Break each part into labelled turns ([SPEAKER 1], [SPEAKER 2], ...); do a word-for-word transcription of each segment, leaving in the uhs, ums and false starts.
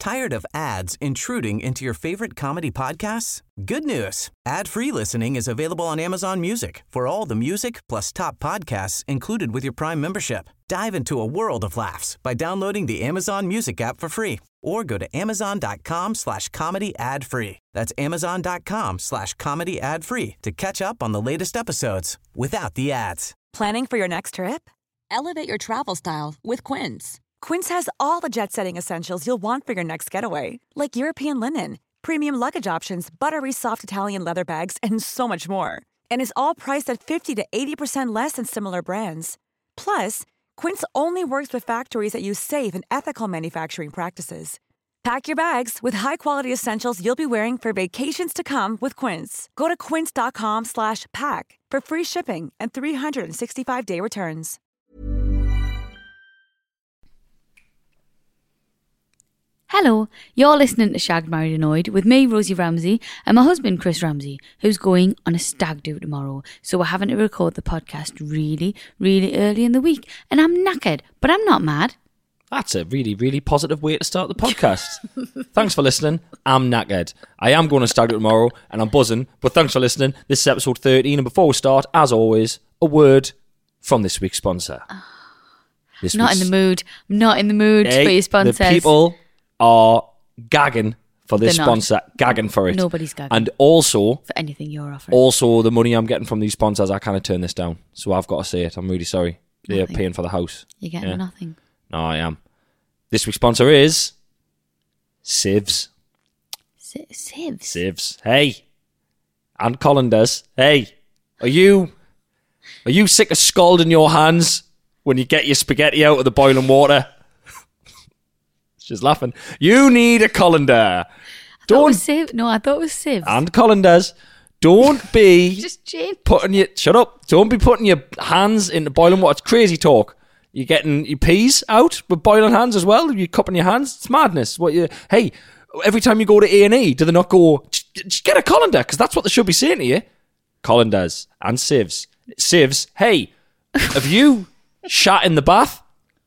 [SPEAKER 1] Tired of ads intruding into your favorite comedy podcasts? Good news. Ad-free listening is available on Amazon Music for all the music plus top podcasts included with your Prime membership. Dive into a world of laughs by downloading the Amazon Music app for free or go to amazon.com slash comedy ad free. That's amazon.com slash comedy ad free to catch up on the latest episodes without the ads.
[SPEAKER 2] Planning for your next trip?
[SPEAKER 3] Elevate your travel style with Quince.
[SPEAKER 2] Quince has all the jet-setting essentials you'll want for your next getaway, like European linen, premium luggage options, buttery soft Italian leather bags, and so much more. And is all priced at fifty to eighty percent less than similar brands. Plus, Quince only works with factories that use safe and ethical manufacturing practices. Pack your bags with high-quality essentials you'll be wearing for vacations to come with Quince. Go to quince.com slash pack for free shipping and three sixty-five day returns.
[SPEAKER 4] Hello, you're listening to Shagged, Married Annoyed with me, Rosie Ramsey, and my husband, Chris Ramsey, who's going on a stag do tomorrow. So we're having to record the podcast really, really early in the week. And I'm knackered, but I'm not mad.
[SPEAKER 5] That's a really, really positive way to start the podcast. Thanks for listening. I'm knackered. I am going to stag do tomorrow, and I'm buzzing. But thanks for listening. This is episode thirteen, and before we start, as always, a word from this week's sponsor. This
[SPEAKER 4] Not in the mood. I'm not in the mood
[SPEAKER 5] hey,
[SPEAKER 4] for your sponsors.
[SPEAKER 5] The people are gagging for this
[SPEAKER 4] They're not.
[SPEAKER 5] sponsor, gagging for it.
[SPEAKER 4] Nobody's gagging.
[SPEAKER 5] And also,
[SPEAKER 4] for anything you're offering.
[SPEAKER 5] also the money I'm getting from these sponsors, I kind of turn this down. So I've got to say it. I'm really sorry. They're
[SPEAKER 4] Nothing.
[SPEAKER 5] paying for the house.
[SPEAKER 4] You're getting
[SPEAKER 5] Yeah.
[SPEAKER 4] nothing.
[SPEAKER 5] No, I am. This week's sponsor is Civs.
[SPEAKER 4] Si- Sieves.
[SPEAKER 5] Civs. Hey. And colanders. Hey. Are you are you sick of scalding your hands when you get your spaghetti out of the boiling water? She's laughing. You need a colander.
[SPEAKER 4] Don't.
[SPEAKER 5] Don't.
[SPEAKER 4] Sieve. No, I thought it was sieves.
[SPEAKER 5] And colanders. Don't be
[SPEAKER 4] Just Jane.
[SPEAKER 5] putting your shut up. Don't be putting your hands into boiling water. It's crazy talk. You're getting your peas out with boiling hands as well. You're cupping your hands. It's madness. What you? Hey, every time you go to A and E, do they not go? Just get a colander, because that's what they should be saying to you. Colanders and sieves. Sieves. Hey, have you shat in the bath?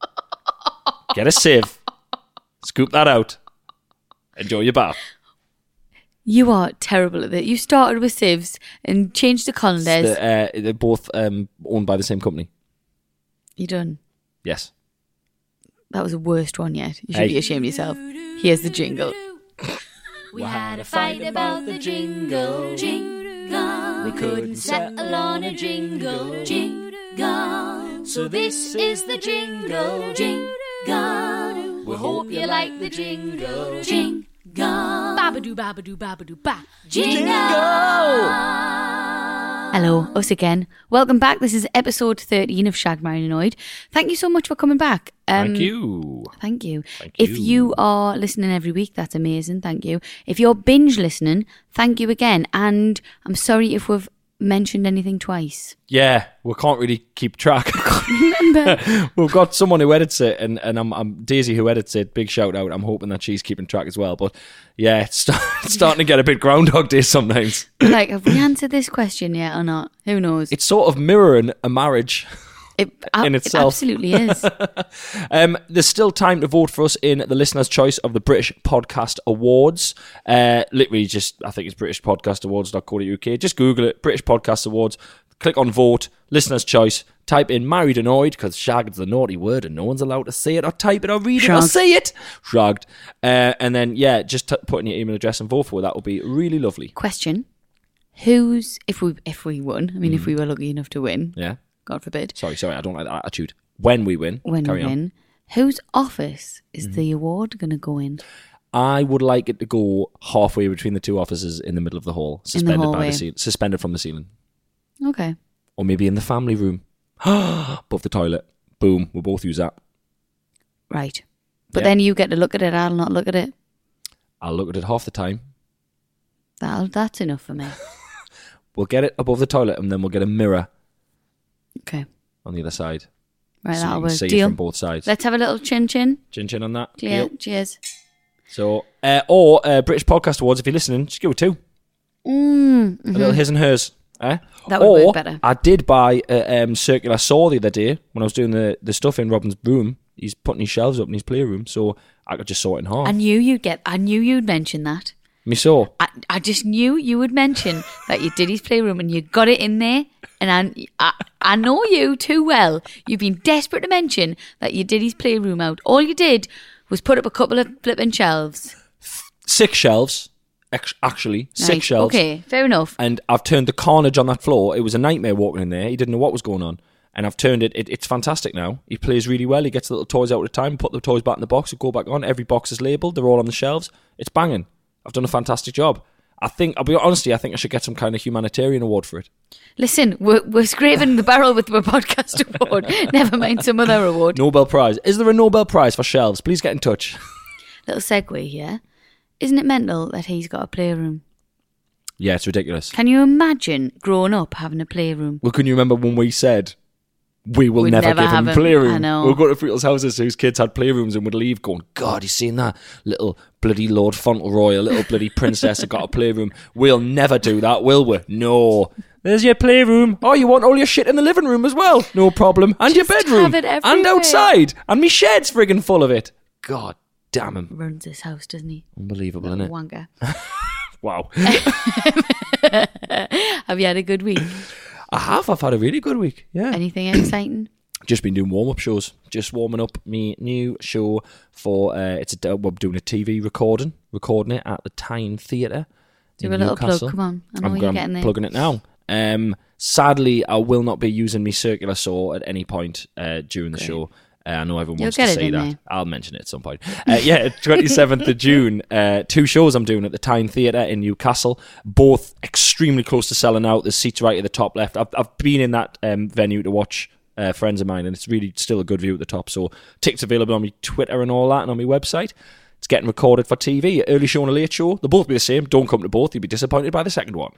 [SPEAKER 5] Get a sieve. Scoop that out. Enjoy your bath.
[SPEAKER 4] You are terrible at that. You started with sieves and changed to colanders.
[SPEAKER 5] The, uh, they're both um, owned by the same company.
[SPEAKER 4] You done?
[SPEAKER 5] Yes.
[SPEAKER 4] That was the worst one yet. You should
[SPEAKER 5] Hey.
[SPEAKER 4] be ashamed of yourself. Here's the jingle.
[SPEAKER 6] We had a fight about the jingle, jingle. We couldn't settle on a jingle, jingle. So this is the jingle, jingle. We hope you like the jingle, jingle.
[SPEAKER 3] Babadoo, babadoo, babadoo, ba.
[SPEAKER 6] Jingle!
[SPEAKER 4] Hello, us again. Welcome back. This is episode thirteen of Shagged, Married Annoyed. Thank you so much for coming back. Um,
[SPEAKER 5] Thank you.
[SPEAKER 4] Thank you.
[SPEAKER 5] Thank
[SPEAKER 4] If
[SPEAKER 5] you.
[SPEAKER 4] you are listening every week, that's amazing. Thank you. If you're binge listening, thank you again. And I'm sorry if we've mentioned anything twice.
[SPEAKER 5] Yeah, we can't really keep track.
[SPEAKER 4] Remember?
[SPEAKER 5] We've got someone who edits it, and, and I'm, I'm Daisy who edits it. Big shout out. I'm hoping that she's keeping track as well. But yeah, it's, start, it's starting to get a bit Groundhog Day sometimes.
[SPEAKER 4] Like, have we answered this question yet or not? Who knows?
[SPEAKER 5] It's sort of mirroring a marriage.
[SPEAKER 4] It,
[SPEAKER 5] in
[SPEAKER 4] it
[SPEAKER 5] itself.
[SPEAKER 4] absolutely is.
[SPEAKER 5] Um, there's still time to vote for us in the listener's choice of the British Podcast Awards. Uh, literally just, I think it's british podcast awards dot co dot uk. Just Google it, British Podcast Awards. Click on vote, listener's choice. Type in married annoyed, because shagged is the naughty word and no one's allowed to say it or type it or read it or
[SPEAKER 4] Shrugged.
[SPEAKER 5] say it. Shrugged. Uh, and then, yeah, just t- put in your email address and vote for it. That would be really lovely.
[SPEAKER 4] Question. Who's, if we if we won, I mean,
[SPEAKER 5] Mm.
[SPEAKER 4] if we were lucky enough to win,
[SPEAKER 5] Yeah.
[SPEAKER 4] God forbid,
[SPEAKER 5] Sorry, sorry, I don't like that attitude. When we win.
[SPEAKER 4] when
[SPEAKER 5] Carry
[SPEAKER 4] we
[SPEAKER 5] on.
[SPEAKER 4] win, whose office is the award going to go in?
[SPEAKER 5] I would like it to go halfway between the two offices in the middle of the hall, suspended by
[SPEAKER 4] hallway.
[SPEAKER 5] the ceiling, suspended from the ceiling,
[SPEAKER 4] Okay.
[SPEAKER 5] or maybe in the family room, above the toilet. Boom, we'll both use that.
[SPEAKER 4] Right. But
[SPEAKER 5] Yeah.
[SPEAKER 4] then you get to look at it, I'll not look at it.
[SPEAKER 5] I'll look at it half the time.
[SPEAKER 4] That'll, that's enough for me.
[SPEAKER 5] We'll get it above the toilet, and then we'll get a mirror
[SPEAKER 4] Okay.
[SPEAKER 5] on the other side,
[SPEAKER 4] Right,
[SPEAKER 5] so
[SPEAKER 4] that'll
[SPEAKER 5] you
[SPEAKER 4] work.
[SPEAKER 5] can see it
[SPEAKER 4] Deal.
[SPEAKER 5] from both sides.
[SPEAKER 4] Let's have a little chin chin.
[SPEAKER 5] Chin chin on that.
[SPEAKER 4] Clear.
[SPEAKER 5] Deal.
[SPEAKER 4] Cheers.
[SPEAKER 5] So, uh, or uh, British Podcast Awards, if you're listening, just give it two.
[SPEAKER 4] Mm,
[SPEAKER 5] A little his and hers. Eh?
[SPEAKER 4] That would
[SPEAKER 5] or,
[SPEAKER 4] work better.
[SPEAKER 5] I did buy a um, circular saw the other day when I was doing the, the stuff in Robin's room. He's putting his shelves up in his playroom, so I could just saw it in half.
[SPEAKER 4] I knew you'd get. I knew you'd mention that.
[SPEAKER 5] Me saw.
[SPEAKER 4] I, I just knew you would mention that you did his playroom and you got it in there. And I, I, I know you too well. You've been desperate to mention that you did his playroom out. All you did was put up a couple of flipping shelves.
[SPEAKER 5] Six shelves, ex- actually.
[SPEAKER 4] Nice.
[SPEAKER 5] Six shelves.
[SPEAKER 4] Okay, fair enough.
[SPEAKER 5] And I've turned the carnage on that floor. It was a nightmare walking in there. He didn't know what was going on. And I've turned it, it, it's fantastic now. He plays really well. He gets the little toys out at a time, put the toys back in the box, and go back on. Every box is labelled. They're all on the shelves. It's banging. I've done a fantastic job. I think, I'll be honestly, I think I should get some kind of humanitarian award for it.
[SPEAKER 4] Listen, we're, we're scraping the barrel with the podcast award. Never mind some other award.
[SPEAKER 5] Nobel Prize. Is there a Nobel Prize for shelves? Please get in touch.
[SPEAKER 4] Little segue here. Isn't it mental that he's got a playroom?
[SPEAKER 5] Yeah, it's ridiculous.
[SPEAKER 4] Can you imagine growing up having a playroom?
[SPEAKER 5] Well, can you remember when we said we will
[SPEAKER 4] We'd
[SPEAKER 5] never,
[SPEAKER 4] never
[SPEAKER 5] give him a
[SPEAKER 4] have him.
[SPEAKER 5] playroom?
[SPEAKER 4] I know.
[SPEAKER 5] We'll go to people's houses whose kids had playrooms and would leave going, God, you seen that? Little bloody Lord Fauntleroy, a little bloody princess that got a playroom. We'll never do that, will we? No. There's your playroom. Oh, you want all your shit in the living room as well? No problem. And
[SPEAKER 4] Just
[SPEAKER 5] your bedroom.
[SPEAKER 4] have it
[SPEAKER 5] and
[SPEAKER 4] everywhere.
[SPEAKER 5] outside. And me shed's friggin' full of it. God damn him.
[SPEAKER 4] Runs this house, doesn't he?
[SPEAKER 5] Unbelievable,
[SPEAKER 4] Little
[SPEAKER 5] isn't it?
[SPEAKER 4] wanker.
[SPEAKER 5] Wow.
[SPEAKER 4] Have you had a good week?
[SPEAKER 5] I have. I've had a really good week. Yeah.
[SPEAKER 4] Anything exciting?
[SPEAKER 5] Just been doing warm-up shows. Just warming up me new show for, uh, it's a, we're doing a T V recording, recording it at the Tyne Theatre.
[SPEAKER 4] Do
[SPEAKER 5] in
[SPEAKER 4] a little
[SPEAKER 5] Newcastle.
[SPEAKER 4] plug, come on. I know
[SPEAKER 5] I'm,
[SPEAKER 4] you're
[SPEAKER 5] I'm
[SPEAKER 4] getting there.
[SPEAKER 5] plugging it now. Um, sadly, I will not be using my circular saw at any point uh, during the
[SPEAKER 4] Great.
[SPEAKER 5] show. Uh, I know everyone
[SPEAKER 4] You'll
[SPEAKER 5] wants
[SPEAKER 4] get
[SPEAKER 5] to
[SPEAKER 4] it
[SPEAKER 5] say
[SPEAKER 4] in
[SPEAKER 5] that.
[SPEAKER 4] there.
[SPEAKER 5] I'll mention it at some point. Uh, yeah, twenty-seventh of June. Uh, two shows I'm doing at the Tyne Theatre in Newcastle. Both extremely close to selling out. There's seats right at the top left. I've, I've been in that um, venue to watch uh, friends of mine, and it's really still a good view at the top. So tickets available on my Twitter and all that, and on my website. It's getting recorded for T V. Early show and a late show. They'll both be the same. Don't come to both. You'll be disappointed by the second one.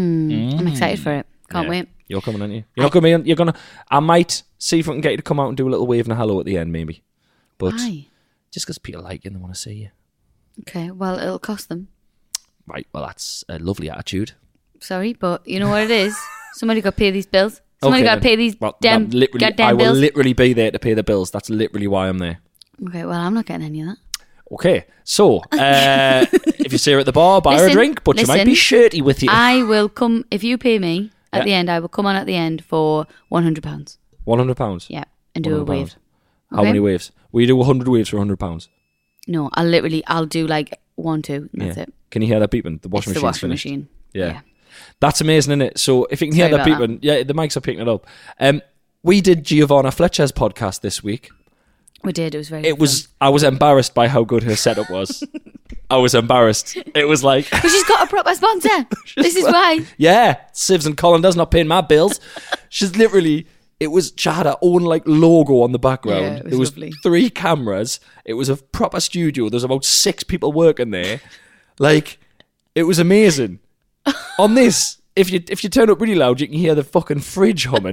[SPEAKER 4] Mm, I'm excited for it. Can't
[SPEAKER 5] Yeah.
[SPEAKER 4] wait.
[SPEAKER 5] You're coming, aren't you? You're not coming. You're gonna. I might see if I can get you to come out and do a little wave and a hello at the end, maybe. But
[SPEAKER 4] Why?
[SPEAKER 5] just because people like you and they want to see you.
[SPEAKER 4] Okay, well, it'll cost them.
[SPEAKER 5] Right. Well, that's a lovely attitude.
[SPEAKER 4] Sorry, but you know what it is? Somebody got to pay these bills. Somebody
[SPEAKER 5] Okay,
[SPEAKER 4] got to
[SPEAKER 5] then.
[SPEAKER 4] pay these
[SPEAKER 5] Well,
[SPEAKER 4] damn
[SPEAKER 5] that literally,
[SPEAKER 4] goddamn
[SPEAKER 5] I will
[SPEAKER 4] bills.
[SPEAKER 5] literally be there to pay the bills. That's literally why I'm there.
[SPEAKER 4] Okay, well, I'm not getting any of that.
[SPEAKER 5] Okay. So, uh, if you see her at the bar, buy her a
[SPEAKER 4] Listen,
[SPEAKER 5] drink, but you might
[SPEAKER 4] listen.
[SPEAKER 5] be shirty with you.
[SPEAKER 4] I will come, if you pay me at
[SPEAKER 5] Yeah.
[SPEAKER 4] the end, I will come on at the end for one hundred pounds.
[SPEAKER 5] one hundred pounds.
[SPEAKER 4] Yeah, and do a wave.
[SPEAKER 5] How
[SPEAKER 4] Okay?
[SPEAKER 5] many waves? Will you do one hundred waves for one hundred pounds?
[SPEAKER 4] No, I'll literally, I'll do like one, two, and that's
[SPEAKER 5] Yeah.
[SPEAKER 4] it.
[SPEAKER 5] Can you hear that beeping? The washing
[SPEAKER 4] It's
[SPEAKER 5] machine's
[SPEAKER 4] the washing
[SPEAKER 5] finished.
[SPEAKER 4] machine.
[SPEAKER 5] Yeah.
[SPEAKER 4] Yeah.
[SPEAKER 5] That's amazing, isn't it? So if you can hear
[SPEAKER 4] Sorry
[SPEAKER 5] that
[SPEAKER 4] about
[SPEAKER 5] beeping, yeah, the mics are picking it up. Um, we did Giovanna Fletcher's podcast this week.
[SPEAKER 4] We did, it was very
[SPEAKER 5] It was, I was embarrassed by how good her setup was. I was embarrassed. It was like,
[SPEAKER 4] But she's got a proper sponsor. This is
[SPEAKER 5] like-
[SPEAKER 4] why.
[SPEAKER 5] yeah, Sivs and Colanders not paying my bills. She's literally, it was, she had her own like logo on the background.
[SPEAKER 4] Yeah, it was
[SPEAKER 5] there was
[SPEAKER 4] lovely.
[SPEAKER 5] three cameras. It was a proper studio. There was about six people working there. Like, it was amazing. On this, if you if you turn up really loud, you can hear the fucking fridge humming.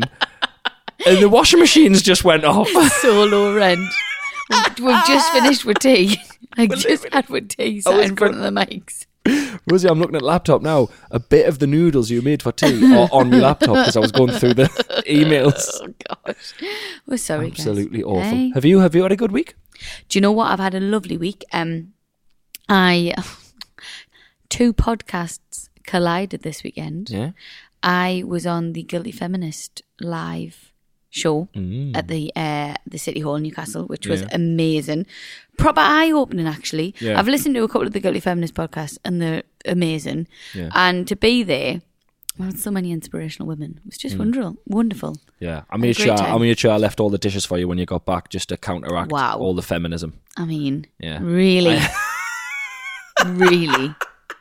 [SPEAKER 5] And the washing machines just went off.
[SPEAKER 4] So low rent. We've, we've just finished with tea. I just had with tea sat
[SPEAKER 5] was
[SPEAKER 4] in front of the mics.
[SPEAKER 5] Rosie, I'm looking at the laptop now. A bit of the noodles you made for tea are on my laptop because I was going through the emails.
[SPEAKER 4] Oh gosh, we're sorry. guys.
[SPEAKER 5] Absolutely awful.
[SPEAKER 4] Hey.
[SPEAKER 5] Have you have you had a good week?
[SPEAKER 4] Do you know what? I've had a lovely week. Um, I two podcasts collided this weekend.
[SPEAKER 5] Yeah.
[SPEAKER 4] I was on the Guilty Feminist live show
[SPEAKER 5] Mm.
[SPEAKER 4] at the uh, the City Hall in Newcastle, which was
[SPEAKER 5] Yeah.
[SPEAKER 4] amazing. Proper eye opening, actually.
[SPEAKER 5] Yeah.
[SPEAKER 4] I've listened to a couple of the Guilty Feminist podcasts, and they're amazing.
[SPEAKER 5] Yeah.
[SPEAKER 4] And to be there, well, so many inspirational women. It was
[SPEAKER 5] Mm.
[SPEAKER 4] just wonderful. Wonderful.
[SPEAKER 5] Yeah, I
[SPEAKER 4] a
[SPEAKER 5] made
[SPEAKER 4] great
[SPEAKER 5] sure
[SPEAKER 4] time.
[SPEAKER 5] I made sure I left all the dishes for you when you got back, just to counteract
[SPEAKER 4] Wow.
[SPEAKER 5] all the feminism.
[SPEAKER 4] I mean,
[SPEAKER 5] Yeah.
[SPEAKER 4] really, really.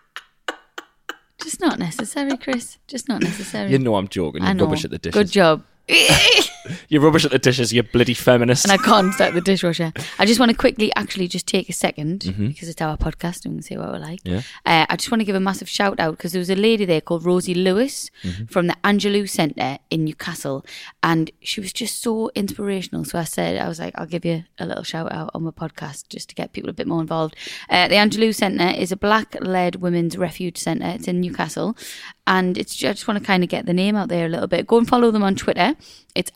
[SPEAKER 4] Just not necessary, Chris. Just not necessary.
[SPEAKER 5] You know I'm joking.
[SPEAKER 4] I
[SPEAKER 5] You're
[SPEAKER 4] know.
[SPEAKER 5] rubbish at the dishes.
[SPEAKER 4] Good job.
[SPEAKER 5] You're rubbish at the dishes. You bloody feminist.
[SPEAKER 4] And I can't start the dishwasher. I just want to quickly actually just take a second
[SPEAKER 5] Mhm.
[SPEAKER 4] because it's our podcast and we can say what we're like.
[SPEAKER 5] Yeah.
[SPEAKER 4] Uh, I just want to give a massive shout out because there was a lady there called Rosie Lewis
[SPEAKER 5] Mm-hmm.
[SPEAKER 4] from the Angelou Centre in Newcastle, and she was just so inspirational. So I said, I was like, I'll give you a little shout out on my podcast just to get people a bit more involved. Uh, the Angelou Centre is a black-led women's refuge centre. It's in Newcastle, and it's I just want to kind of get the name out there a little bit. Go and follow them on Twitter. It's at Angelou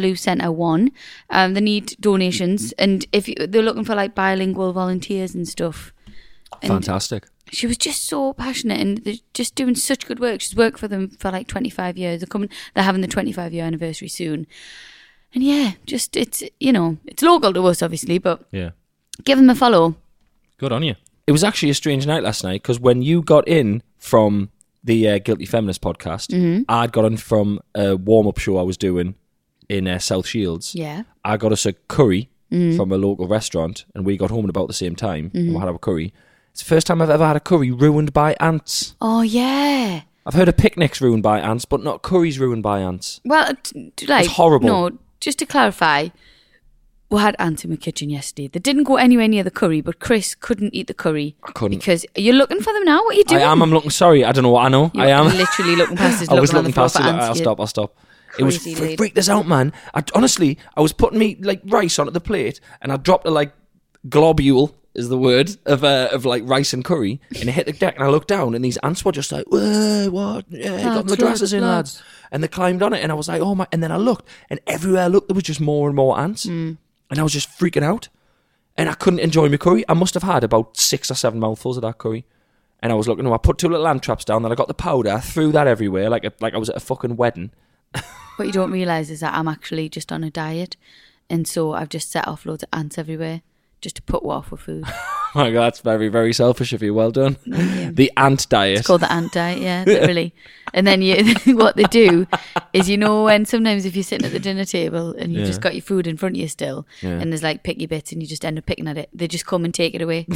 [SPEAKER 4] Waterloo Centre one. Um, they need donations, and if you, they're looking for like bilingual volunteers and stuff. And
[SPEAKER 5] Fantastic.
[SPEAKER 4] she was just so passionate, and they're just doing such good work. She's worked for them for like twenty-five years. They're coming. They're having the twenty-five year anniversary soon, and yeah, just it's you know it's local to us obviously, but
[SPEAKER 5] Yeah.
[SPEAKER 4] give them a follow.
[SPEAKER 5] Good on you. It was actually a strange night last night because when you got in from the uh, Guilty Feminist podcast,
[SPEAKER 4] Mm-hmm.
[SPEAKER 5] I'd got in from a warm-up show I was doing in uh, South Shields.
[SPEAKER 4] Yeah.
[SPEAKER 5] I got us a curry
[SPEAKER 4] Mm-hmm.
[SPEAKER 5] from a local restaurant, and we got home at about the same time, and we had our curry. It's the first time I've ever had a curry ruined by ants.
[SPEAKER 4] Oh yeah.
[SPEAKER 5] I've heard of picnics ruined by ants, but not curries ruined by ants.
[SPEAKER 4] Well, t- t- like
[SPEAKER 5] horrible.
[SPEAKER 4] No, just to clarify, we had ants in my kitchen yesterday. They didn't go anywhere near the curry, but Chris couldn't eat the curry.
[SPEAKER 5] I couldn't.
[SPEAKER 4] Because you're looking for them now. What are you doing?
[SPEAKER 5] I am. I'm looking. Sorry, I don't know what I know.
[SPEAKER 4] You're
[SPEAKER 5] I am
[SPEAKER 4] literally looking past his.
[SPEAKER 5] I was
[SPEAKER 4] looking
[SPEAKER 5] looking
[SPEAKER 4] on the
[SPEAKER 5] past it.
[SPEAKER 4] floor for
[SPEAKER 5] I'll
[SPEAKER 4] ants.
[SPEAKER 5] stop. I'll stop. It was
[SPEAKER 4] Crazy
[SPEAKER 5] fr-
[SPEAKER 4] lady.
[SPEAKER 5] freaked us out, man. I, honestly, I was putting me like rice onto the plate, and I dropped a like globule is the word of uh, of like rice and curry, and it hit the deck, and I looked down, and these ants were just like, "Whoa, what? Yeah, got
[SPEAKER 4] Lads,
[SPEAKER 5] my dresses in,
[SPEAKER 4] lads,
[SPEAKER 5] lads." And they climbed on it, and I was like, "Oh my!" And then I looked, and everywhere I looked, there was just more and more ants,
[SPEAKER 4] Mm.
[SPEAKER 5] and I was just freaking out, and I couldn't enjoy my curry. I must have had about six or seven mouthfuls of that curry. And I was looking, I put two little ant traps down, then I got the powder, I threw that everywhere like a, like I was at a fucking wedding.
[SPEAKER 4] What you don't realise is that I'm actually just on a diet, and so I've just set off loads of ants everywhere just to put off with food.
[SPEAKER 5] Oh my God, that's very, very selfish of you. Well done.
[SPEAKER 4] you.
[SPEAKER 5] The ant diet.
[SPEAKER 4] It's called the ant diet, yeah, literally. And then you, what they do is, you know, when sometimes if you're sitting at the dinner table and you've
[SPEAKER 5] Yeah.
[SPEAKER 4] just got your food in front of you still,
[SPEAKER 5] Yeah.
[SPEAKER 4] and there's like picky bits and you just end up picking at it, they just come and take it away.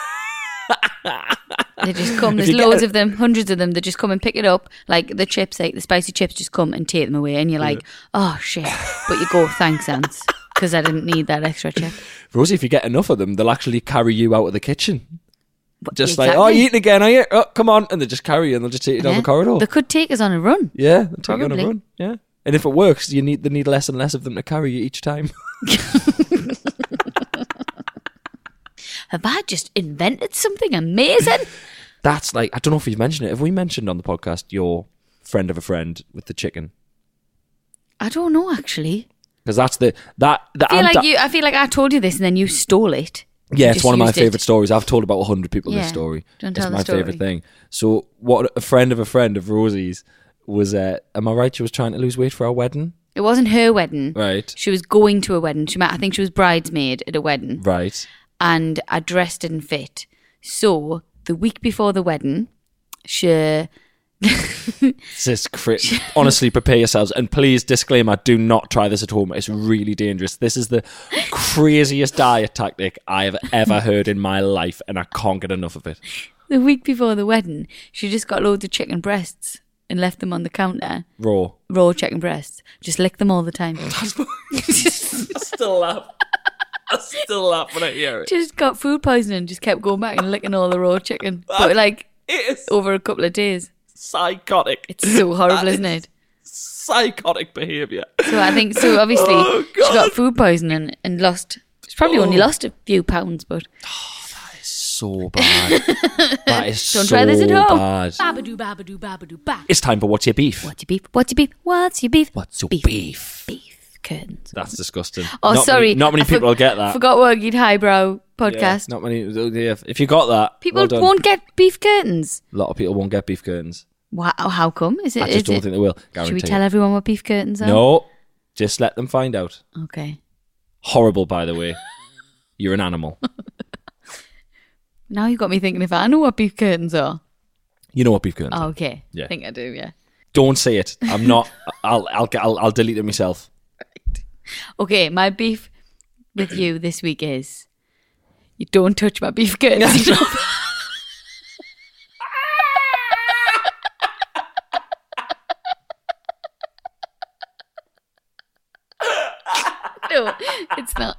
[SPEAKER 4] They just come, there's
[SPEAKER 5] you get
[SPEAKER 4] loads
[SPEAKER 5] a-
[SPEAKER 4] of them, hundreds of them, they just come and pick it up, like the chips, like the spicy chips just come and take them away, and you're like, oh shit, but you go, thanks ants, because I didn't need that extra chip.
[SPEAKER 5] Rosie, if you get enough of them, they'll actually carry you out of the kitchen. Just like,
[SPEAKER 4] exactly.
[SPEAKER 5] oh, you eating again, are you? Oh, come on. And they just carry you and they'll just take you down
[SPEAKER 4] Yeah.
[SPEAKER 5] the corridor.
[SPEAKER 4] They could take us on a run.
[SPEAKER 5] Yeah, they'll take you on a
[SPEAKER 4] Probably.
[SPEAKER 5] run. Yeah. And if it works, you need they need less and less of them to carry you each time.
[SPEAKER 4] Have I just invented something amazing?
[SPEAKER 5] That's like, I don't know if you've mentioned it. Have we mentioned on the podcast your friend of a friend with the chicken?
[SPEAKER 4] I don't know, actually.
[SPEAKER 5] Because that's the, that, the
[SPEAKER 4] I feel
[SPEAKER 5] ant-
[SPEAKER 4] like you. I feel like I told you this and then you stole it.
[SPEAKER 5] Yeah,
[SPEAKER 4] You
[SPEAKER 5] it's
[SPEAKER 4] just
[SPEAKER 5] one of my
[SPEAKER 4] used it.
[SPEAKER 5] favourite stories. I've told about one hundred people
[SPEAKER 4] Yeah.
[SPEAKER 5] this story.
[SPEAKER 4] Don't
[SPEAKER 5] It's
[SPEAKER 4] tell the
[SPEAKER 5] my
[SPEAKER 4] story.
[SPEAKER 5] favourite thing. So, what a friend of a friend of Rosie's was, uh, am I right? She was trying to lose weight for our wedding?
[SPEAKER 4] It wasn't her wedding.
[SPEAKER 5] Right.
[SPEAKER 4] She was going to a wedding. She, might, I think she was bridesmaid at a wedding.
[SPEAKER 5] Right.
[SPEAKER 4] And a dress didn't fit. So the week before the wedding, she
[SPEAKER 5] This is cra- honestly, prepare yourselves. And please, disclaimer, do not try this at home. It's really dangerous. This is the craziest diet tactic I have ever heard in my life, and I can't get enough of it.
[SPEAKER 4] the week before the wedding, she just got loads of chicken breasts and left them on the counter.
[SPEAKER 5] Raw.
[SPEAKER 4] Raw chicken breasts. Just licked them all the time.
[SPEAKER 5] I still laugh. I still laugh when I hear it.
[SPEAKER 4] Just got food poisoning. Just kept going back and licking all the raw chicken. But like
[SPEAKER 5] It is
[SPEAKER 4] over a couple of days.
[SPEAKER 5] psychotic.
[SPEAKER 4] It's so horrible,
[SPEAKER 5] That
[SPEAKER 4] isn't it?
[SPEAKER 5] Psychotic behaviour.
[SPEAKER 4] So I think so. Obviously,
[SPEAKER 5] Oh,
[SPEAKER 4] she got food poisoning and lost. She's probably only
[SPEAKER 5] Oh.
[SPEAKER 4] lost a few pounds, but
[SPEAKER 5] So bad. That is
[SPEAKER 4] Don't
[SPEAKER 5] so
[SPEAKER 4] try this at home.
[SPEAKER 5] bad.
[SPEAKER 3] Babadoo, babadoo, babadoo, ba.
[SPEAKER 5] It's time for What's Your Beef?
[SPEAKER 4] what's your beef? What's your beef? What's your beef?
[SPEAKER 5] What's your
[SPEAKER 4] beef?
[SPEAKER 5] beef?
[SPEAKER 4] Beef curtains.
[SPEAKER 5] That's disgusting.
[SPEAKER 4] Oh,
[SPEAKER 5] not
[SPEAKER 4] sorry.
[SPEAKER 5] Many, not many
[SPEAKER 4] I for-
[SPEAKER 5] people will get that.
[SPEAKER 4] Forgot Worgied Highbrow
[SPEAKER 5] Yeah,
[SPEAKER 4] podcast.
[SPEAKER 5] not many. Yeah, if you got that,
[SPEAKER 4] People
[SPEAKER 5] well done.
[SPEAKER 4] won't get beef curtains.
[SPEAKER 5] A lot of people won't get beef curtains.
[SPEAKER 4] Wow, how come? Is it?
[SPEAKER 5] I just
[SPEAKER 4] is
[SPEAKER 5] don't
[SPEAKER 4] it-
[SPEAKER 5] think they will.
[SPEAKER 4] Should we
[SPEAKER 5] Guarantee.
[SPEAKER 4] tell everyone what beef curtains are?
[SPEAKER 5] No, just let them find out.
[SPEAKER 4] Okay.
[SPEAKER 5] Horrible, by the way. You're an animal.
[SPEAKER 4] Now you've got me thinking if I know what beef curtains are.
[SPEAKER 5] You know what beef curtains
[SPEAKER 4] Oh,
[SPEAKER 5] are.
[SPEAKER 4] okay.
[SPEAKER 5] Yeah.
[SPEAKER 4] I think I do, yeah.
[SPEAKER 5] Don't say it. I'm not. I'll, I'll, I'll, I'll delete it myself.
[SPEAKER 4] Okay, my beef with you this week is you don't touch my beef curtains. No, it's not.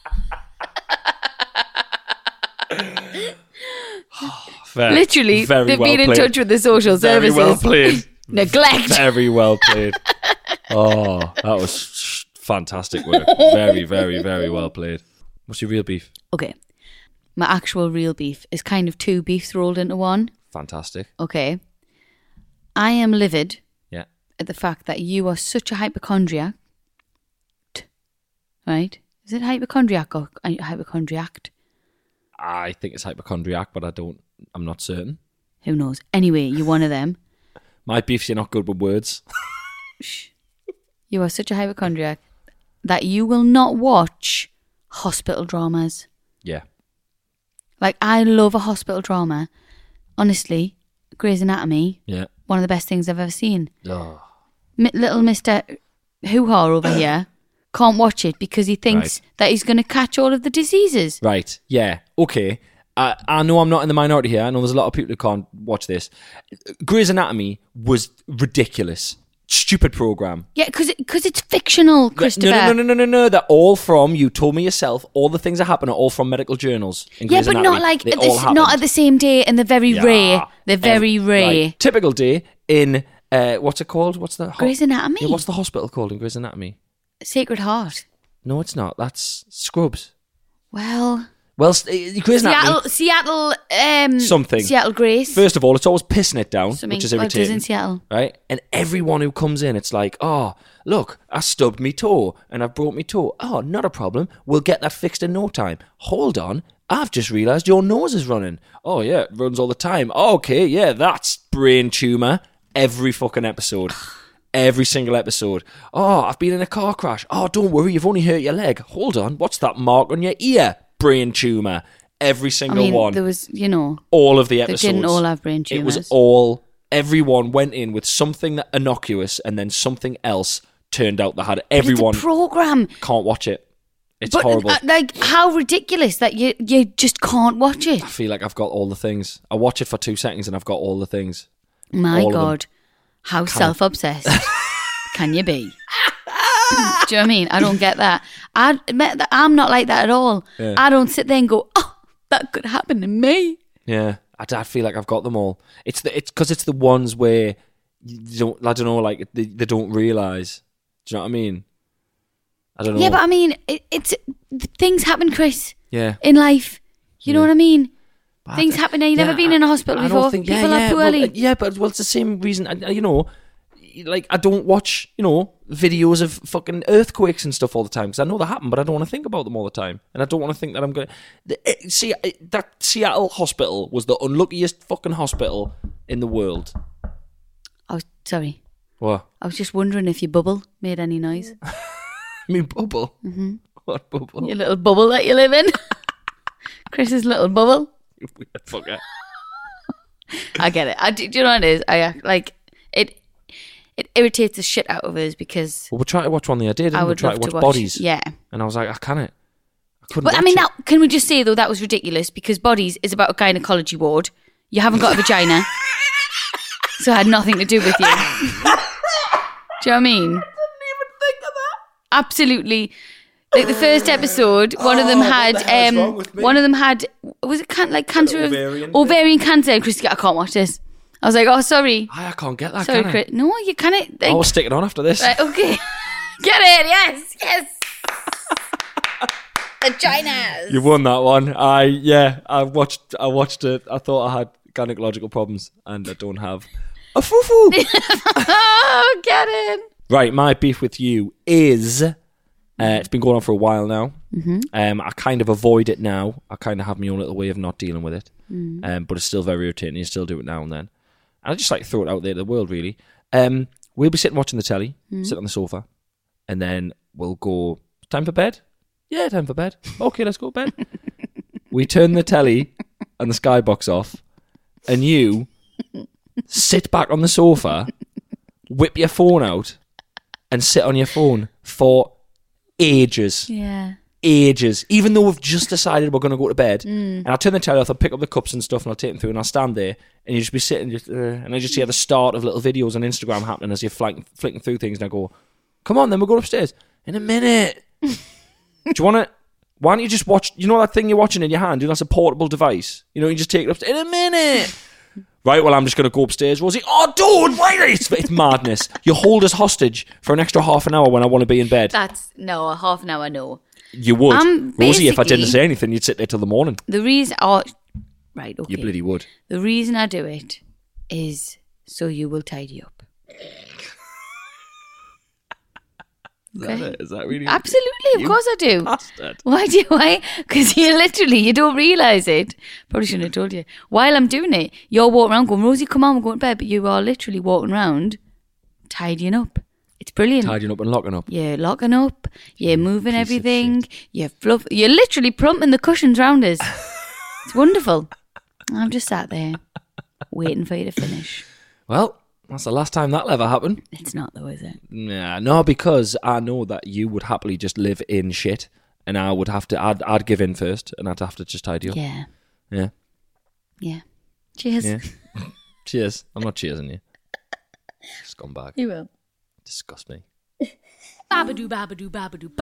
[SPEAKER 5] Very,
[SPEAKER 4] Literally,
[SPEAKER 5] very
[SPEAKER 4] they've
[SPEAKER 5] well
[SPEAKER 4] been in
[SPEAKER 5] played.
[SPEAKER 4] touch with the social
[SPEAKER 5] Very
[SPEAKER 4] services.
[SPEAKER 5] well played.
[SPEAKER 4] Neglect.
[SPEAKER 5] Very well played. Oh, that was sh- fantastic work. Very, very, very well played. What's your real beef?
[SPEAKER 4] Okay, my actual real beef is kind of two beefs rolled into one.
[SPEAKER 5] Fantastic.
[SPEAKER 4] Okay, I am livid
[SPEAKER 5] Yeah.
[SPEAKER 4] at the fact that you are such a hypochondriac right? Is it hypochondriac or uh, hypochondriac?
[SPEAKER 5] I think it's hypochondriac, but I don't, I'm not certain.
[SPEAKER 4] Who knows? Anyway, you're one of them.
[SPEAKER 5] My beef's you're not good with words.
[SPEAKER 4] Shh. You are such a hypochondriac that you will not watch hospital dramas.
[SPEAKER 5] Yeah.
[SPEAKER 4] Like, I love a hospital drama. Honestly, Grey's Anatomy,
[SPEAKER 5] Yeah.
[SPEAKER 4] one of the best things I've ever seen.
[SPEAKER 5] Oh.
[SPEAKER 4] M- little Mister Hoo-Ha over here can't watch it because he thinks
[SPEAKER 5] Right.
[SPEAKER 4] that he's going to catch all of the diseases.
[SPEAKER 5] Right. Yeah. Okay. I, I know I'm not in the minority here. I know there's a lot of people who can't watch this. Grey's Anatomy was ridiculous. Stupid program.
[SPEAKER 4] Yeah, because it, cause it's fictional, Christopher.
[SPEAKER 5] No, no, no, no, no, no. They're all from, you told me yourself, all the things that happen are all from medical journals. In
[SPEAKER 4] Yeah,
[SPEAKER 5] Grey's
[SPEAKER 4] but
[SPEAKER 5] Anatomy.
[SPEAKER 4] not like
[SPEAKER 5] They
[SPEAKER 4] at
[SPEAKER 5] all
[SPEAKER 4] the,
[SPEAKER 5] happened.
[SPEAKER 4] not at the same day, and they're very
[SPEAKER 5] Yeah.
[SPEAKER 4] rare. They're very
[SPEAKER 5] Ev-
[SPEAKER 4] rare.
[SPEAKER 5] right. Typical day in, uh, what's it called? What's the... ho-
[SPEAKER 4] Grey's Anatomy?
[SPEAKER 5] Yeah, what's the hospital called in Grey's Anatomy?
[SPEAKER 4] Sacred Heart.
[SPEAKER 5] No, it's not. That's Scrubs.
[SPEAKER 4] Well,
[SPEAKER 5] Well, st- uh, Grey's Anatomy...
[SPEAKER 4] Seattle, Seattle, um,
[SPEAKER 5] Something.
[SPEAKER 4] Seattle Grace.
[SPEAKER 5] First of all, it's always pissing it down,
[SPEAKER 4] Something-
[SPEAKER 5] which is
[SPEAKER 4] well, it does
[SPEAKER 5] irritating.
[SPEAKER 4] in Seattle.
[SPEAKER 5] Right? And everyone who comes in, it's like, oh, look, I stubbed me toe and I've broke me toe. Oh, not a problem. We'll get that fixed in no time. Hold on. I've just realised your nose is running. Oh, yeah, it runs all the time. Oh, okay, yeah, that's brain tumour. Every fucking episode. Every single episode. Oh, I've been in a car crash. Oh, don't worry, you've only hurt your leg. Hold on, what's that mark on your ear? Brain tumour. Every
[SPEAKER 4] I
[SPEAKER 5] single
[SPEAKER 4] mean,
[SPEAKER 5] one.
[SPEAKER 4] there was, you know,
[SPEAKER 5] All of the
[SPEAKER 4] they
[SPEAKER 5] episodes.
[SPEAKER 4] didn't all have brain
[SPEAKER 5] It
[SPEAKER 4] tumours.
[SPEAKER 5] was all, everyone went in with something that innocuous and then something else turned out that had everyone
[SPEAKER 4] It's a programme.
[SPEAKER 5] can't watch it. It's
[SPEAKER 4] But,
[SPEAKER 5] horrible.
[SPEAKER 4] uh, like, how ridiculous that you you just can't watch it.
[SPEAKER 5] I feel like I've got all the things. I watch it for two seconds and I've got all the things.
[SPEAKER 4] My
[SPEAKER 5] all of them.
[SPEAKER 4] God, how self-obsessed can you be? Do you know what I mean? I don't get that. I admit that I'm not like that at all.
[SPEAKER 5] Yeah.
[SPEAKER 4] I don't sit there and go, oh, that could happen to me.
[SPEAKER 5] Yeah, I, I feel like I've got them all. It's the, it's because it's the ones where you don't. I don't know, like they, they don't realize. Do you know what I mean? I don't know.
[SPEAKER 4] Yeah, but I mean, it, it's things happen, Chris,
[SPEAKER 5] yeah,
[SPEAKER 4] in life. You know
[SPEAKER 5] Yeah.
[SPEAKER 4] what I mean?
[SPEAKER 5] But
[SPEAKER 4] Things
[SPEAKER 5] I-
[SPEAKER 4] happen. You've
[SPEAKER 5] yeah,
[SPEAKER 4] never been
[SPEAKER 5] I-
[SPEAKER 4] in a hospital
[SPEAKER 5] I don't
[SPEAKER 4] before.
[SPEAKER 5] think-
[SPEAKER 4] People
[SPEAKER 5] yeah,
[SPEAKER 4] are
[SPEAKER 5] yeah,
[SPEAKER 4] poorly.
[SPEAKER 5] well, uh, yeah, but well, it's the same reason. I- You know, like I don't watch, you know, videos of fucking earthquakes and stuff all the time because I know they happen, but I don't want to think about them all the time, and I don't want to think that I'm going. to... See, uh, that Seattle hospital was the unluckiest fucking hospital in the world.
[SPEAKER 4] I was sorry.
[SPEAKER 5] What?
[SPEAKER 4] I was just wondering if your bubble made any noise.
[SPEAKER 5] I mean, bubble. Mm-hmm. What bubble?
[SPEAKER 4] Your little bubble that you live in. Chris's little bubble.
[SPEAKER 5] Weird fucker.
[SPEAKER 4] I get it. I do, do you know what it is? I act like it. It irritates the shit out of us because
[SPEAKER 5] Well, we tried to watch one the other day, didn't
[SPEAKER 4] I
[SPEAKER 5] we?
[SPEAKER 4] would
[SPEAKER 5] Try
[SPEAKER 4] love
[SPEAKER 5] to watch,
[SPEAKER 4] to watch.
[SPEAKER 5] Bodies.
[SPEAKER 4] Yeah,
[SPEAKER 5] And I was like, I can't. I couldn't.
[SPEAKER 4] but I
[SPEAKER 5] watch
[SPEAKER 4] mean,
[SPEAKER 5] it.
[SPEAKER 4] now can we just say though that was ridiculous because Bodies is about a gynecology ward. You haven't got a vagina, so it had nothing to do with you. Do you know what I mean? I didn't even think of that. Absolutely. Like the first episode, one of them
[SPEAKER 5] Oh,
[SPEAKER 4] had
[SPEAKER 5] what the hell's wrong
[SPEAKER 4] um,
[SPEAKER 5] with me?
[SPEAKER 4] one of them had was it can, like cancer of
[SPEAKER 5] ovarian
[SPEAKER 4] ovarian,
[SPEAKER 5] thing?
[SPEAKER 4] cancer. And Chris, I can't watch this. I was like, oh, sorry,
[SPEAKER 5] I, I can't get that.
[SPEAKER 4] sorry,
[SPEAKER 5] can I?
[SPEAKER 4] Chris. No, you can't. Like,
[SPEAKER 5] I was sticking on after this.
[SPEAKER 4] right, okay, get it? Yes, yes. Vaginas.
[SPEAKER 5] You won that one. I yeah. I watched. I watched it. I thought I had gynecological problems, and I don't have a fufu.
[SPEAKER 4] Oh, get it.
[SPEAKER 5] Right, my beef with you is. Uh, it's been going on for a while now. Mm-hmm. Um, I kind of avoid it now. I kind of have my own little way of not dealing with it. Mm. Um, but it's still very irritating. You still do it now and then. And I just like to throw it out there to the world, really. Um, we'll be sitting watching the telly, mm. sit on the sofa, and then we'll go, time for bed? Yeah, time for bed. Okay, let's go to bed. We turn the telly and the skybox off, and you sit back on the sofa, whip your phone out, and sit on your phone for ages.
[SPEAKER 4] Yeah.
[SPEAKER 5] Ages. Even though we've just decided we're going to go to bed. Mm. And I'll turn the telly off, I'll pick up the cups and stuff and I'll take them through and I'll stand there and you just be sitting just, uh, and I just hear the start of little videos on Instagram happening as you're flank, flicking through things and I go, come on then, we'll go upstairs. In a minute. Do you want to, why don't you just watch, you know that thing you're watching in your hand? You know, that's a portable device. You know, you just take it upstairs. In a minute. Right, well, I'm just going to go upstairs, Rosie. Oh, dude, why? It's, it's madness. You hold us hostage for an extra half an hour when I want to be in bed.
[SPEAKER 4] That's, no, a half an hour, no.
[SPEAKER 5] You would.
[SPEAKER 4] Um,
[SPEAKER 5] Rosie, if I didn't
[SPEAKER 4] basically-
[SPEAKER 5] say anything, you'd sit there till the morning.
[SPEAKER 4] The reason, oh, right, okay.
[SPEAKER 5] You bloody would.
[SPEAKER 4] The reason I do it is so you will tidy up.
[SPEAKER 5] Is
[SPEAKER 4] Okay.
[SPEAKER 5] that it? Is that really?
[SPEAKER 4] Absolutely, of
[SPEAKER 5] You
[SPEAKER 4] course I do.
[SPEAKER 5] Bastard.
[SPEAKER 4] Why do why? Because you literally you don't realise it. Probably shouldn't have told you. While I'm doing it, you're walking around going, Rosie, come on, we're going to bed. But you are literally walking around, tidying up. It's brilliant.
[SPEAKER 5] Tidying up and locking up.
[SPEAKER 4] You're locking up. You're moving
[SPEAKER 5] Piece of
[SPEAKER 4] everything. You're fluff. You're literally plumping the cushions round us. It's wonderful. I'm just sat there waiting for you to finish.
[SPEAKER 5] Well, that's the last time that'll ever happen.
[SPEAKER 4] It's not though, is it?
[SPEAKER 5] Nah, no, because I know that you would happily just live in shit, and I would have to. I'd, I'd give in first, and I'd have to just tidy up.
[SPEAKER 4] Yeah.
[SPEAKER 5] Yeah.
[SPEAKER 4] Yeah. Cheers.
[SPEAKER 5] Yeah. Cheers. I'm not cheersing you. Scumbag.
[SPEAKER 4] You will.
[SPEAKER 5] Disgust me.
[SPEAKER 3] Babadoo, babadoo, babadoo.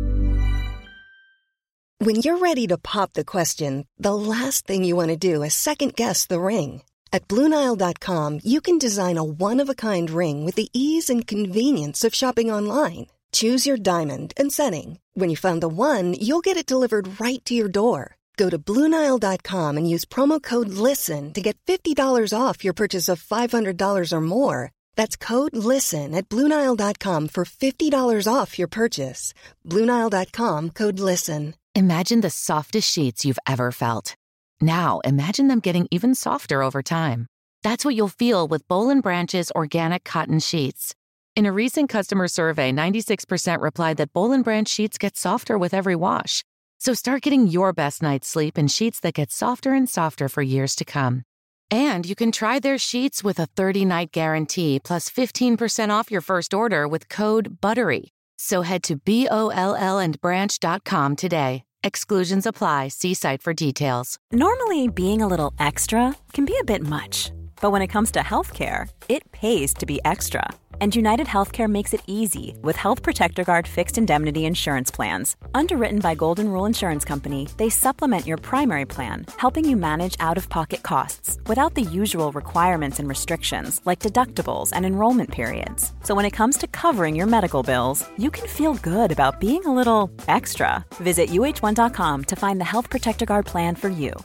[SPEAKER 7] When you're ready to pop the question, the last thing you want to do is second-guess the ring. At Blue Nile dot com, you can design a one-of-a-kind ring with the ease and convenience of shopping online. Choose your diamond and setting. When you find the one, you'll get it delivered right to your door. Go to Blue Nile dot com and use promo code LISTEN to get fifty dollars off your purchase of five hundred dollars or more. That's code LISTEN at Blue Nile dot com for fifty dollars off your purchase. Blue Nile dot com, code LISTEN.
[SPEAKER 8] Imagine the softest sheets you've ever felt. Now, imagine them getting even softer over time. That's what you'll feel with Boll and Branch's organic cotton sheets. In a recent customer survey, ninety-six percent replied that Boll and Branch sheets get softer with every wash. So start getting your best night's sleep in sheets that get softer and softer for years to come. And you can try their sheets with a thirty-night guarantee plus fifteen percent off your first order with code BUTTERY. So head to B O L L and branch dot com today. Exclusions apply. See site for details.
[SPEAKER 2] Normally, being a little extra can be a bit much. But when it comes to healthcare, it pays to be extra. And United Healthcare makes it easy with Health Protector Guard fixed indemnity insurance plans. Underwritten by Golden Rule Insurance Company, they supplement your primary plan, helping you manage out-of-pocket costs without the usual requirements and restrictions like deductibles and enrollment periods. So when it comes to covering your medical bills, you can feel good about being a little extra. Visit U H one dot com to find the Health Protector Guard plan for you.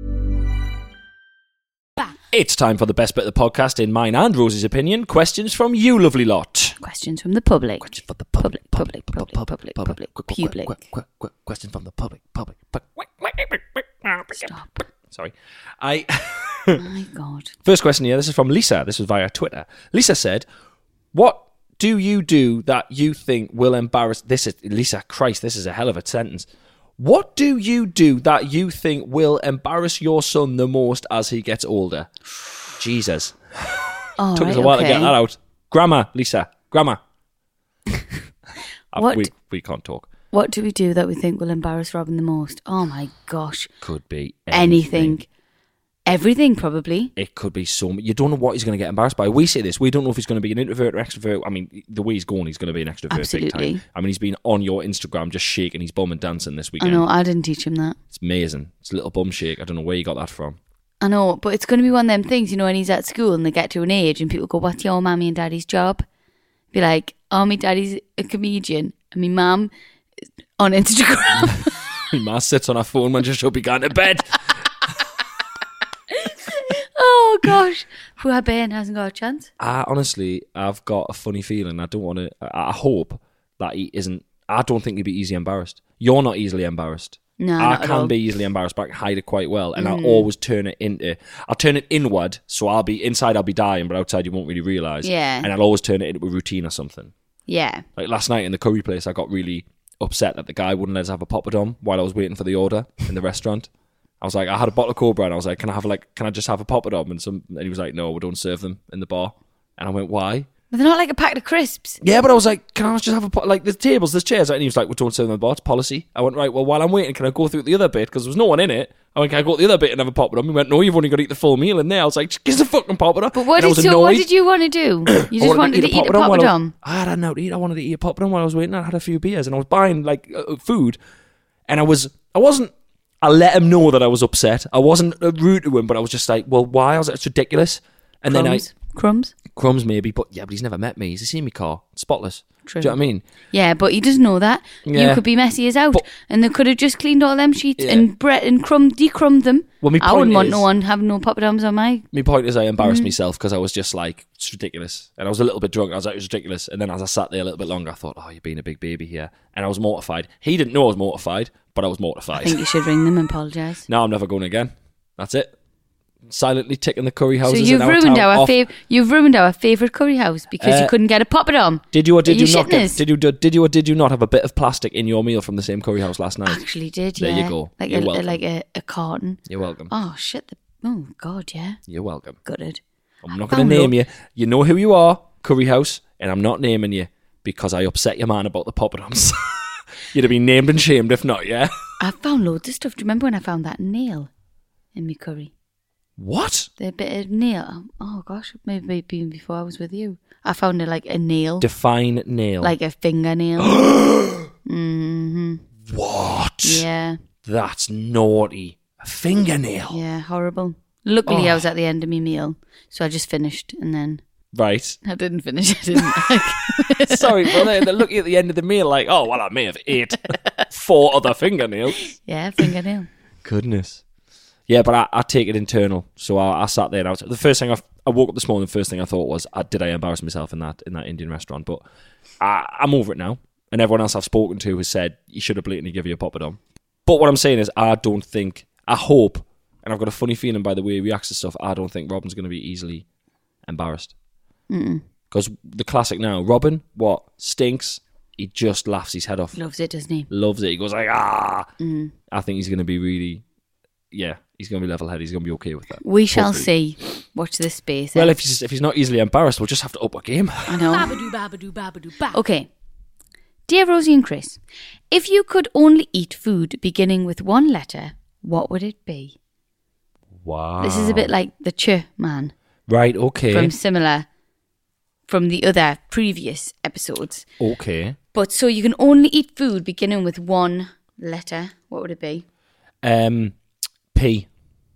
[SPEAKER 5] It's time for the best bit of the podcast, in mine and Rosie's opinion. Questions from you, lovely lot.
[SPEAKER 4] Questions from the public.
[SPEAKER 5] Questions from the
[SPEAKER 4] Public, public, public, public, public, public.
[SPEAKER 5] Questions from the public, public.
[SPEAKER 4] Stop.
[SPEAKER 5] Sorry. I.
[SPEAKER 4] My God.
[SPEAKER 5] First question here. This is from Lisa. This was via Twitter. Lisa said, "What do you do that you think will embarrass?" This is Lisa. Christ, this is a hell of a sentence. What do you do that you think will embarrass your son the most as he gets older? Jesus.
[SPEAKER 4] Oh,
[SPEAKER 5] Took
[SPEAKER 4] right,
[SPEAKER 5] us a while
[SPEAKER 4] okay.
[SPEAKER 5] to get that out. Grammar, Lisa. Grammar.
[SPEAKER 4] What-
[SPEAKER 5] we, we can't talk.
[SPEAKER 4] What do we do that we think will embarrass Robin the most? Oh my gosh.
[SPEAKER 5] Could be
[SPEAKER 4] Anything.
[SPEAKER 5] anything.
[SPEAKER 4] Everything, probably.
[SPEAKER 5] It could be so much. You don't know what he's going to get embarrassed by. We say this. We don't know if he's going to be an introvert or extrovert. I mean, the way he's going, he's going to be an extrovert big
[SPEAKER 4] Absolutely.
[SPEAKER 5] time. I mean, he's been on your Instagram just shaking his bum and dancing this
[SPEAKER 4] I
[SPEAKER 5] weekend.
[SPEAKER 4] know, I didn't teach him that.
[SPEAKER 5] It's amazing. It's a little bum shake. I don't know where you got that from.
[SPEAKER 4] I know, but it's going to be one of them things, you know, when he's at school and they get to an age and people go, what's your mommy and daddy's job? Be like, oh, my daddy's a comedian and my mum is on Instagram.
[SPEAKER 5] My ma sits on her phone when she should be going to bed.
[SPEAKER 4] Oh, gosh. Poor Ben hasn't got a chance.
[SPEAKER 5] I honestly, I've got a funny feeling. I don't want to. I I hope that he isn't. I don't think he'd be easily embarrassed. You're not easily embarrassed.
[SPEAKER 4] No,
[SPEAKER 5] I
[SPEAKER 4] not at
[SPEAKER 5] can
[SPEAKER 4] all.
[SPEAKER 5] be easily embarrassed, but I can hide it quite well, and I'll always turn it into. I'll turn it inward, so I'll be inside. I'll be dying, but outside you won't really realise.
[SPEAKER 4] Yeah.
[SPEAKER 5] And I'll always turn it into a routine or something.
[SPEAKER 4] Yeah.
[SPEAKER 5] Like last night in the curry place, I got really upset that the guy wouldn't let us have a poppadom while I was waiting for the order in the restaurant. I was like, I had a bottle of Cobra, and I was like, can I have like, can I just have a poppadom? And some, and he was like, no, we don't serve them in the bar. And I went, why?
[SPEAKER 4] But they're not like a packet of crisps.
[SPEAKER 5] Yeah, but I was like, can I just have a pot? Like, there's tables, there's chairs. And he was like, we don't serve them in the bar, it's policy. I went, right, well, while I'm waiting, can I go through the other bit? Because there was no one in it. I went, can I go to the other bit and have a poppadom? He went, no, you've only got to eat the full meal in there. I was like, just give us a fucking poppadom.
[SPEAKER 4] But what
[SPEAKER 5] And I
[SPEAKER 4] did,
[SPEAKER 5] was
[SPEAKER 4] so what
[SPEAKER 5] annoyed.
[SPEAKER 4] did you want to do? You just
[SPEAKER 5] I
[SPEAKER 4] wanted to eat a
[SPEAKER 5] while I was-
[SPEAKER 4] poppadom?
[SPEAKER 5] I had nothing to eat. I wanted to eat a poppadom while I was waiting. I had a few beers and I was buying like uh, food, and I was, I wasn't. I let him know that I was upset. I wasn't uh, rude to him, but I was just like, well, why? I was like, it's ridiculous. And then I,
[SPEAKER 4] Crumbs. Crumbs.
[SPEAKER 5] Crumbs maybe, but yeah, but he's never met me. He's seen me car, spotless.
[SPEAKER 4] True.
[SPEAKER 5] Do you know what I mean?
[SPEAKER 4] Yeah, but he doesn't know that.
[SPEAKER 5] Yeah.
[SPEAKER 4] You could be messy as out,
[SPEAKER 5] But-
[SPEAKER 4] and they could have just cleaned all them sheets
[SPEAKER 5] Yeah.
[SPEAKER 4] and bre- and crumb decrumbed them.
[SPEAKER 5] Well, my
[SPEAKER 4] I wouldn't
[SPEAKER 5] point
[SPEAKER 4] want
[SPEAKER 5] is-
[SPEAKER 4] no one having no poppadoms on my.
[SPEAKER 5] My point is I embarrassed
[SPEAKER 4] Mm.
[SPEAKER 5] myself because I was just like, it's ridiculous. And I was a little bit drunk. I was like, it's ridiculous. And then as I sat there a little bit longer, I thought, oh, you're being a big baby here. And I was mortified. He didn't know I was mortified, but I was
[SPEAKER 4] I
[SPEAKER 5] mortified.
[SPEAKER 4] think you should ring them and apologise.
[SPEAKER 5] No, I'm never going again. That's it. Silently ticking the curry
[SPEAKER 4] So
[SPEAKER 5] houses
[SPEAKER 4] you've
[SPEAKER 5] in our
[SPEAKER 4] ruined
[SPEAKER 5] town
[SPEAKER 4] our
[SPEAKER 5] off.
[SPEAKER 4] fav- You've ruined our favourite curry house because
[SPEAKER 5] Uh,
[SPEAKER 4] you couldn't get a poppadom.
[SPEAKER 5] Did you or did
[SPEAKER 4] Are
[SPEAKER 5] you,
[SPEAKER 4] you
[SPEAKER 5] not
[SPEAKER 4] shitting
[SPEAKER 5] get,
[SPEAKER 4] us?
[SPEAKER 5] did you did you or did you not have a bit of plastic in your meal from the same curry house last night?
[SPEAKER 4] Actually, did
[SPEAKER 5] There
[SPEAKER 4] yeah.
[SPEAKER 5] you go.
[SPEAKER 4] Like
[SPEAKER 5] You're
[SPEAKER 4] a,
[SPEAKER 5] welcome.
[SPEAKER 4] like a, a carton.
[SPEAKER 5] You're welcome.
[SPEAKER 4] Oh shit! The, oh god, yeah.
[SPEAKER 5] You're welcome.
[SPEAKER 4] Gutted.
[SPEAKER 5] I'm not going to
[SPEAKER 4] Oh,
[SPEAKER 5] name
[SPEAKER 4] no.
[SPEAKER 5] you. You know who you are, curry house, and I'm not naming you because I upset your man about the poppadoms. You'd have been named and shamed if not, yeah?
[SPEAKER 4] I found loads of stuff. Do you remember when I found that nail in my curry?
[SPEAKER 5] What?
[SPEAKER 4] The bit of nail. Oh gosh, maybe maybe even before I was with you. I found it like a nail,
[SPEAKER 5] Define nail.
[SPEAKER 4] like a fingernail. hmm
[SPEAKER 5] What?
[SPEAKER 4] Yeah,
[SPEAKER 5] That's naughty. A fingernail.
[SPEAKER 4] yeah, horrible. Luckily, I was
[SPEAKER 5] Oh.
[SPEAKER 4] at the end of my meal, so I just finished, and then
[SPEAKER 5] Right.
[SPEAKER 4] I didn't finish it. Didn't I?
[SPEAKER 5] Sorry, brother. They're looking at the end of the meal like, oh, well, I may have ate four other fingernails.
[SPEAKER 4] Yeah, fingernail.
[SPEAKER 5] Goodness. Yeah, but I, I take it internal. So I, I sat there and I was, the first thing I, I woke up this morning, the first thing I thought was, uh, did I embarrass myself in that in that Indian restaurant? But I, I'm over it now. And everyone else I've spoken to has said, you should have blatantly given you a poppadom. But what I'm saying is, I don't think, I hope, and I've got a funny feeling by the way he reacts to stuff, I don't think Robin's going to be easily embarrassed. Because the classic now, Robin, what, stinks, he just laughs his head off.
[SPEAKER 4] Loves it, doesn't he?
[SPEAKER 5] Loves it. He goes like, ah. I think he's going to be really, yeah, he's going to be level-headed. He's going to be okay with that.
[SPEAKER 4] We shall
[SPEAKER 5] Hopefully.
[SPEAKER 4] see. Watch this space.
[SPEAKER 5] Well,
[SPEAKER 4] eh?
[SPEAKER 5] if he's, if he's not easily embarrassed, we'll just have to up our game.
[SPEAKER 4] I know.
[SPEAKER 3] Babadoo, babadoo, babadoo, ba.
[SPEAKER 4] Okay. Dear Rosie and Chris, if you could only eat food beginning with one letter, what would it be?
[SPEAKER 5] Wow.
[SPEAKER 4] This is a bit like the ch man
[SPEAKER 5] Right, okay.
[SPEAKER 4] from similar, from the other previous episodes.
[SPEAKER 5] Okay.
[SPEAKER 4] But so you can only eat food beginning with one letter. What would it be?
[SPEAKER 5] Um, P.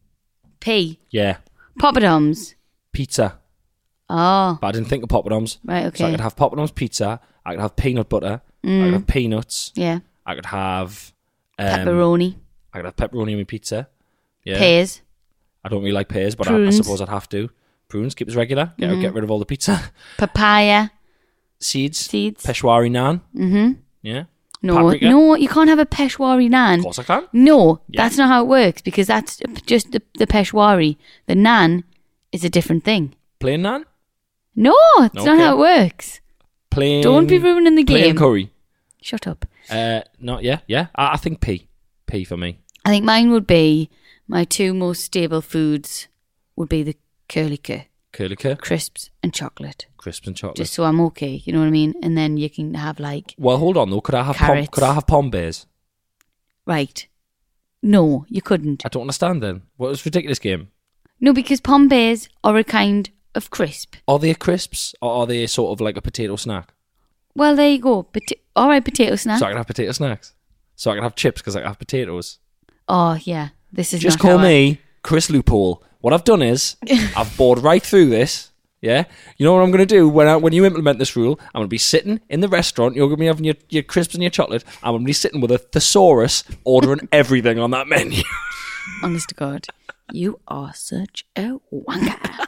[SPEAKER 4] P.
[SPEAKER 5] Yeah.
[SPEAKER 4] Poppadoms.
[SPEAKER 5] Pizza.
[SPEAKER 4] Oh,
[SPEAKER 5] But I didn't think of poppadoms.
[SPEAKER 4] right,
[SPEAKER 5] So I
[SPEAKER 4] okay.
[SPEAKER 5] could have poppadoms pizza. I could have peanut butter. I could have peanuts.
[SPEAKER 4] Yeah.
[SPEAKER 5] I could have... Um,
[SPEAKER 4] Pepperoni.
[SPEAKER 5] I could have pepperoni on my pizza. Yeah.
[SPEAKER 4] Pears.
[SPEAKER 5] I don't really like pears, but I, I
[SPEAKER 4] Prunes.
[SPEAKER 5] suppose I'd have to. Prunes, keep us regular. Get, get rid of all the pizza.
[SPEAKER 4] Papaya.
[SPEAKER 5] Seeds.
[SPEAKER 4] Seeds.
[SPEAKER 5] Peshwari naan. Mm-hmm. Yeah.
[SPEAKER 4] No,
[SPEAKER 5] Paprika.
[SPEAKER 4] no, you can't have a Peshwari naan.
[SPEAKER 5] Of course I can.
[SPEAKER 4] No,
[SPEAKER 5] Yeah.
[SPEAKER 4] that's not how it works because that's just the, the Peshwari. The naan is a different thing.
[SPEAKER 5] Plain naan?
[SPEAKER 4] No, it's not
[SPEAKER 5] Okay.
[SPEAKER 4] how it works.
[SPEAKER 5] Plain...
[SPEAKER 4] Don't be ruining the
[SPEAKER 5] Plain
[SPEAKER 4] game.
[SPEAKER 5] curry.
[SPEAKER 4] Shut up.
[SPEAKER 5] Uh, not yeah, yeah. I, I think P, P for me.
[SPEAKER 4] I think mine would be my two most stable foods would be the curly cur,
[SPEAKER 5] Curly cur,
[SPEAKER 4] crisps and chocolate.
[SPEAKER 5] crisps and chocolate.
[SPEAKER 4] Just so I'm okay, you know what I mean? And then you can have like,
[SPEAKER 5] Well, hold on though. Could I have pom,
[SPEAKER 4] Carrots.
[SPEAKER 5] could I have pom bears?
[SPEAKER 4] right. No, you couldn't.
[SPEAKER 5] I don't understand then. What was ridiculous game?
[SPEAKER 4] No, because pom bears are a kind of crisp.
[SPEAKER 5] Are they crisps or are they sort of like a potato snack?
[SPEAKER 4] Well, there you go. Pota- All right, potato snack.
[SPEAKER 5] So I can have potato snacks. So I can have chips because I can have potatoes.
[SPEAKER 4] Oh, yeah. This is
[SPEAKER 5] Just
[SPEAKER 4] not
[SPEAKER 5] call
[SPEAKER 4] how I-
[SPEAKER 5] me Chris Loophole. What I've done is I've bored right through this. Yeah, you know what I'm going to do when I, when you implement this rule? I'm going to be sitting in the restaurant. You're going to be having your, your crisps and your chocolate. I'm going to be sitting with a thesaurus, ordering everything on that menu.
[SPEAKER 4] Honest to God, you are such a wanker.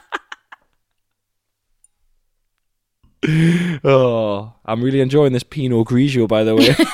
[SPEAKER 5] Oh, I'm really enjoying this Pinot Grigio, by the way.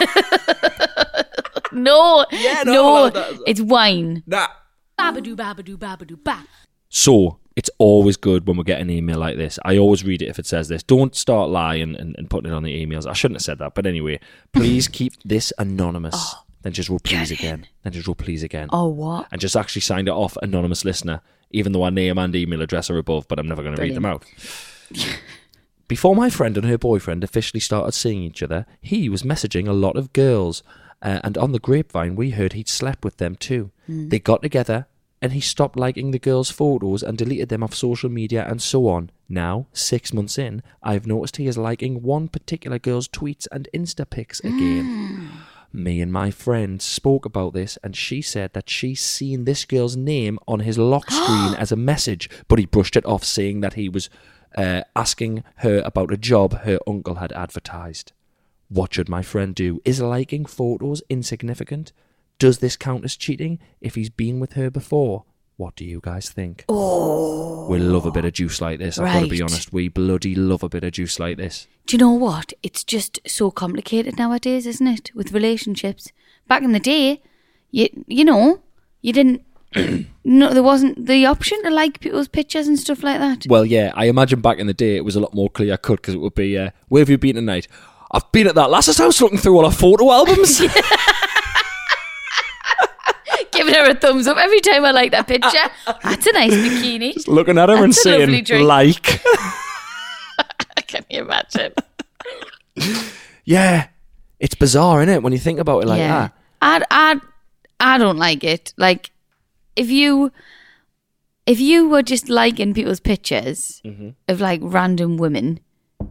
[SPEAKER 4] no,
[SPEAKER 5] Yeah, no,
[SPEAKER 4] no,
[SPEAKER 5] no, that-
[SPEAKER 4] it's wine.
[SPEAKER 5] Nah.
[SPEAKER 3] Babadoo, babadoo, babadoo, ba.
[SPEAKER 5] So it's always good when we get an email like this. I always read it if it says this. Don't start lying and, and putting it on the emails. I shouldn't have said that, but anyway, please keep this anonymous. Then just wrote please again. Then just wrote please again.
[SPEAKER 4] Oh, what?
[SPEAKER 5] And just actually signed it off anonymous listener, even though our name and email address are above, but I'm never going to read them out. Before my friend and her boyfriend officially started seeing each other, he was messaging a lot of girls. Uh, and on the grapevine, we heard he'd slept with them too. They got together, and he stopped liking the girls' photos and deleted them off social media and so on. Now, six months in, I've noticed he is liking one particular girl's tweets and Insta pics again. Me and my friend spoke about this, and she said that she's seen this girl's name on his lock screen as a message, but he brushed it off, saying that he was uh, asking her about a job her uncle had advertised. What should my friend do? Is liking photos insignificant? Does this count as cheating if he's been with her before? What do you guys think?
[SPEAKER 4] Oh.
[SPEAKER 5] We love a bit of juice like this, I've got to be
[SPEAKER 4] Right.
[SPEAKER 5] honest. We bloody love a bit of juice like this.
[SPEAKER 4] Do you know what? It's just so complicated nowadays, isn't it? With relationships. Back in the day, you you know, you didn't. No, there wasn't the option to like people's pictures and stuff like that.
[SPEAKER 5] Well, yeah, I imagine back in the day it was a lot more clear cut because it would be, uh, where have you been tonight? I've been at that lass's house looking through all her photo albums.
[SPEAKER 4] Giving her a thumbs up every time I like that picture. That's a nice bikini.
[SPEAKER 5] Just looking at her and
[SPEAKER 4] That's a lovely
[SPEAKER 5] saying,
[SPEAKER 4] drink.
[SPEAKER 5] like.
[SPEAKER 4] Can you imagine?
[SPEAKER 5] Yeah, it's bizarre, isn't it, when you think about it like that?
[SPEAKER 4] I I I don't like it. Like if you if you were just liking people's pictures
[SPEAKER 5] Mm-hmm.
[SPEAKER 4] of like random women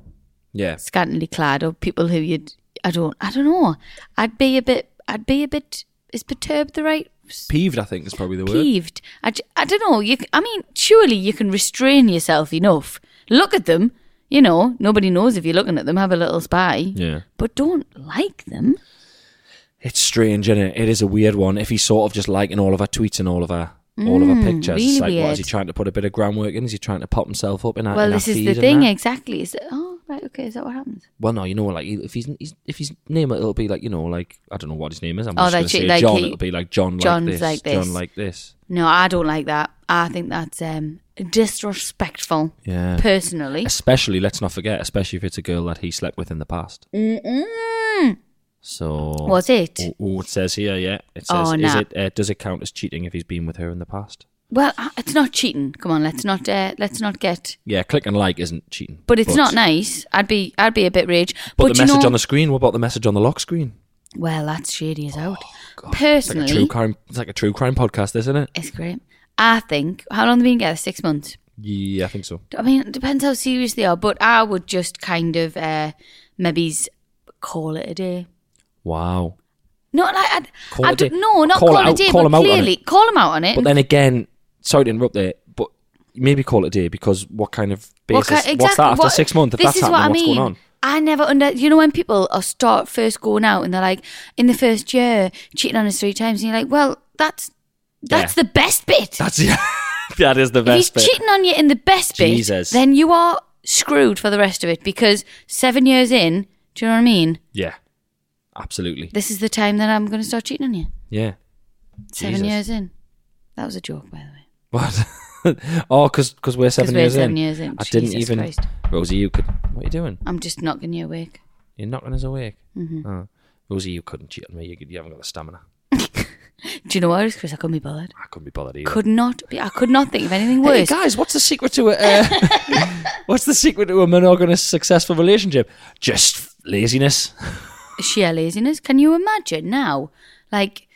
[SPEAKER 5] Yeah.
[SPEAKER 4] scantily clad or people who you'd I don't I don't know. I'd be a bit I'd be a bit is perturbed the right
[SPEAKER 5] Peeved, I think, is probably the word.
[SPEAKER 4] peeved. I, j- I don't know. You c- I mean, surely you can restrain yourself enough. Look at them. You know, nobody knows if you're looking at them. Have a little spy.
[SPEAKER 5] Yeah.
[SPEAKER 4] But don't like them.
[SPEAKER 5] It's strange, isn't it? It is a weird one. If he's sort of just liking all of her tweets and all of her, all of her pictures,
[SPEAKER 4] really
[SPEAKER 5] it's like, what,
[SPEAKER 4] weird.
[SPEAKER 5] is he trying to put a bit of groundwork in? Is he trying to pop himself up in a
[SPEAKER 4] Well,
[SPEAKER 5] in
[SPEAKER 4] this
[SPEAKER 5] a
[SPEAKER 4] is
[SPEAKER 5] feed
[SPEAKER 4] the
[SPEAKER 5] and
[SPEAKER 4] thing,
[SPEAKER 5] that?
[SPEAKER 4] exactly. Is that, oh, right, okay, is that what happens?
[SPEAKER 5] Well, no, you know, like if he's, he's if his name it'll be like you know, like I don't know what his name is. I'm
[SPEAKER 4] Oh,
[SPEAKER 5] just
[SPEAKER 4] like
[SPEAKER 5] going to
[SPEAKER 4] she-
[SPEAKER 5] say
[SPEAKER 4] like
[SPEAKER 5] John.
[SPEAKER 4] he-
[SPEAKER 5] It'll be like John
[SPEAKER 4] John's
[SPEAKER 5] like this.
[SPEAKER 4] like this.
[SPEAKER 5] John like this.
[SPEAKER 4] No, I don't like that. I think that's um, disrespectful,
[SPEAKER 5] Yeah.
[SPEAKER 4] personally.
[SPEAKER 5] Especially, let's not forget, especially if it's a girl that he slept with in the past.
[SPEAKER 4] Mm-mm.
[SPEAKER 5] So
[SPEAKER 4] Was it?
[SPEAKER 5] Oh, oh, it says here, yeah. It says,
[SPEAKER 4] Oh,
[SPEAKER 5] is
[SPEAKER 4] nah.
[SPEAKER 5] it? Uh, does it count as cheating if he's been with her in the past?
[SPEAKER 4] Well, uh, it's not cheating. Come on, let's not uh, let's not get.
[SPEAKER 5] Yeah, click and like isn't cheating.
[SPEAKER 4] But it's not nice. I'd be I'd be a bit rage.
[SPEAKER 5] But,
[SPEAKER 4] But,
[SPEAKER 5] the
[SPEAKER 4] you
[SPEAKER 5] message
[SPEAKER 4] know,
[SPEAKER 5] on the screen. What about the message on the lock screen?
[SPEAKER 4] well, that's shady as out.
[SPEAKER 5] God,
[SPEAKER 4] Personally,
[SPEAKER 5] it's like a true crime. It's like a true crime podcast, isn't it?
[SPEAKER 4] it's great. I think. How long have they been together? Six months.
[SPEAKER 5] Yeah, I think so.
[SPEAKER 4] I mean, it depends how serious they are. But I would just kind of uh, maybe s- call it a day.
[SPEAKER 5] Wow.
[SPEAKER 4] Not like I'd,
[SPEAKER 5] Call
[SPEAKER 4] I
[SPEAKER 5] it a
[SPEAKER 4] don't-
[SPEAKER 5] day.
[SPEAKER 4] no, not
[SPEAKER 5] Call
[SPEAKER 4] call,
[SPEAKER 5] it
[SPEAKER 4] it a
[SPEAKER 5] out-
[SPEAKER 4] day.
[SPEAKER 5] call
[SPEAKER 4] but
[SPEAKER 5] him out on
[SPEAKER 4] clearly,
[SPEAKER 5] it.
[SPEAKER 4] call him out on it.
[SPEAKER 5] But then again, sorry to interrupt there, but maybe call it a day because what kind of
[SPEAKER 4] What
[SPEAKER 5] basis?
[SPEAKER 4] ki-
[SPEAKER 5] What's that after
[SPEAKER 4] what-
[SPEAKER 5] six months? If
[SPEAKER 4] this
[SPEAKER 5] that's
[SPEAKER 4] is
[SPEAKER 5] happening,
[SPEAKER 4] what I
[SPEAKER 5] what's
[SPEAKER 4] mean.
[SPEAKER 5] going on?
[SPEAKER 4] I never under. You know when people are start first going out and they're like, in the first year, cheating on us three times, and you're like, well, that's that's
[SPEAKER 5] Yeah.
[SPEAKER 4] the best bit.
[SPEAKER 5] That's yeah. That is the
[SPEAKER 4] if he's
[SPEAKER 5] best bit.
[SPEAKER 4] cheating on you in the best
[SPEAKER 5] Jesus.
[SPEAKER 4] bit, then you are screwed for the rest of it because seven years in, do you know what I mean?
[SPEAKER 5] Yeah, absolutely.
[SPEAKER 4] This is the time that I'm going to start cheating on you.
[SPEAKER 5] Yeah.
[SPEAKER 4] Seven
[SPEAKER 5] Jesus.
[SPEAKER 4] years in. That was a joke, by the way.
[SPEAKER 5] What? oh, because we're seven
[SPEAKER 4] we're
[SPEAKER 5] years
[SPEAKER 4] seven
[SPEAKER 5] in.
[SPEAKER 4] years in.
[SPEAKER 5] I didn't
[SPEAKER 4] Jesus
[SPEAKER 5] even.
[SPEAKER 4] Christ.
[SPEAKER 5] Rosie, you could. What are you doing?
[SPEAKER 4] I'm just knocking you awake.
[SPEAKER 5] You're knocking us awake.
[SPEAKER 4] Mm-hmm.
[SPEAKER 5] Oh. Rosie, you couldn't cheat on me. You, could, you haven't got the stamina.
[SPEAKER 4] Do you know what, Chris? I couldn't be bothered.
[SPEAKER 5] I couldn't be bothered either.
[SPEAKER 4] Could not be. I could not think of anything
[SPEAKER 5] Hey
[SPEAKER 4] worse.
[SPEAKER 5] guys, what's the secret to a uh, what's the secret to a monogamous successful relationship? Just laziness.
[SPEAKER 4] Sheer laziness. Can you imagine now? Like,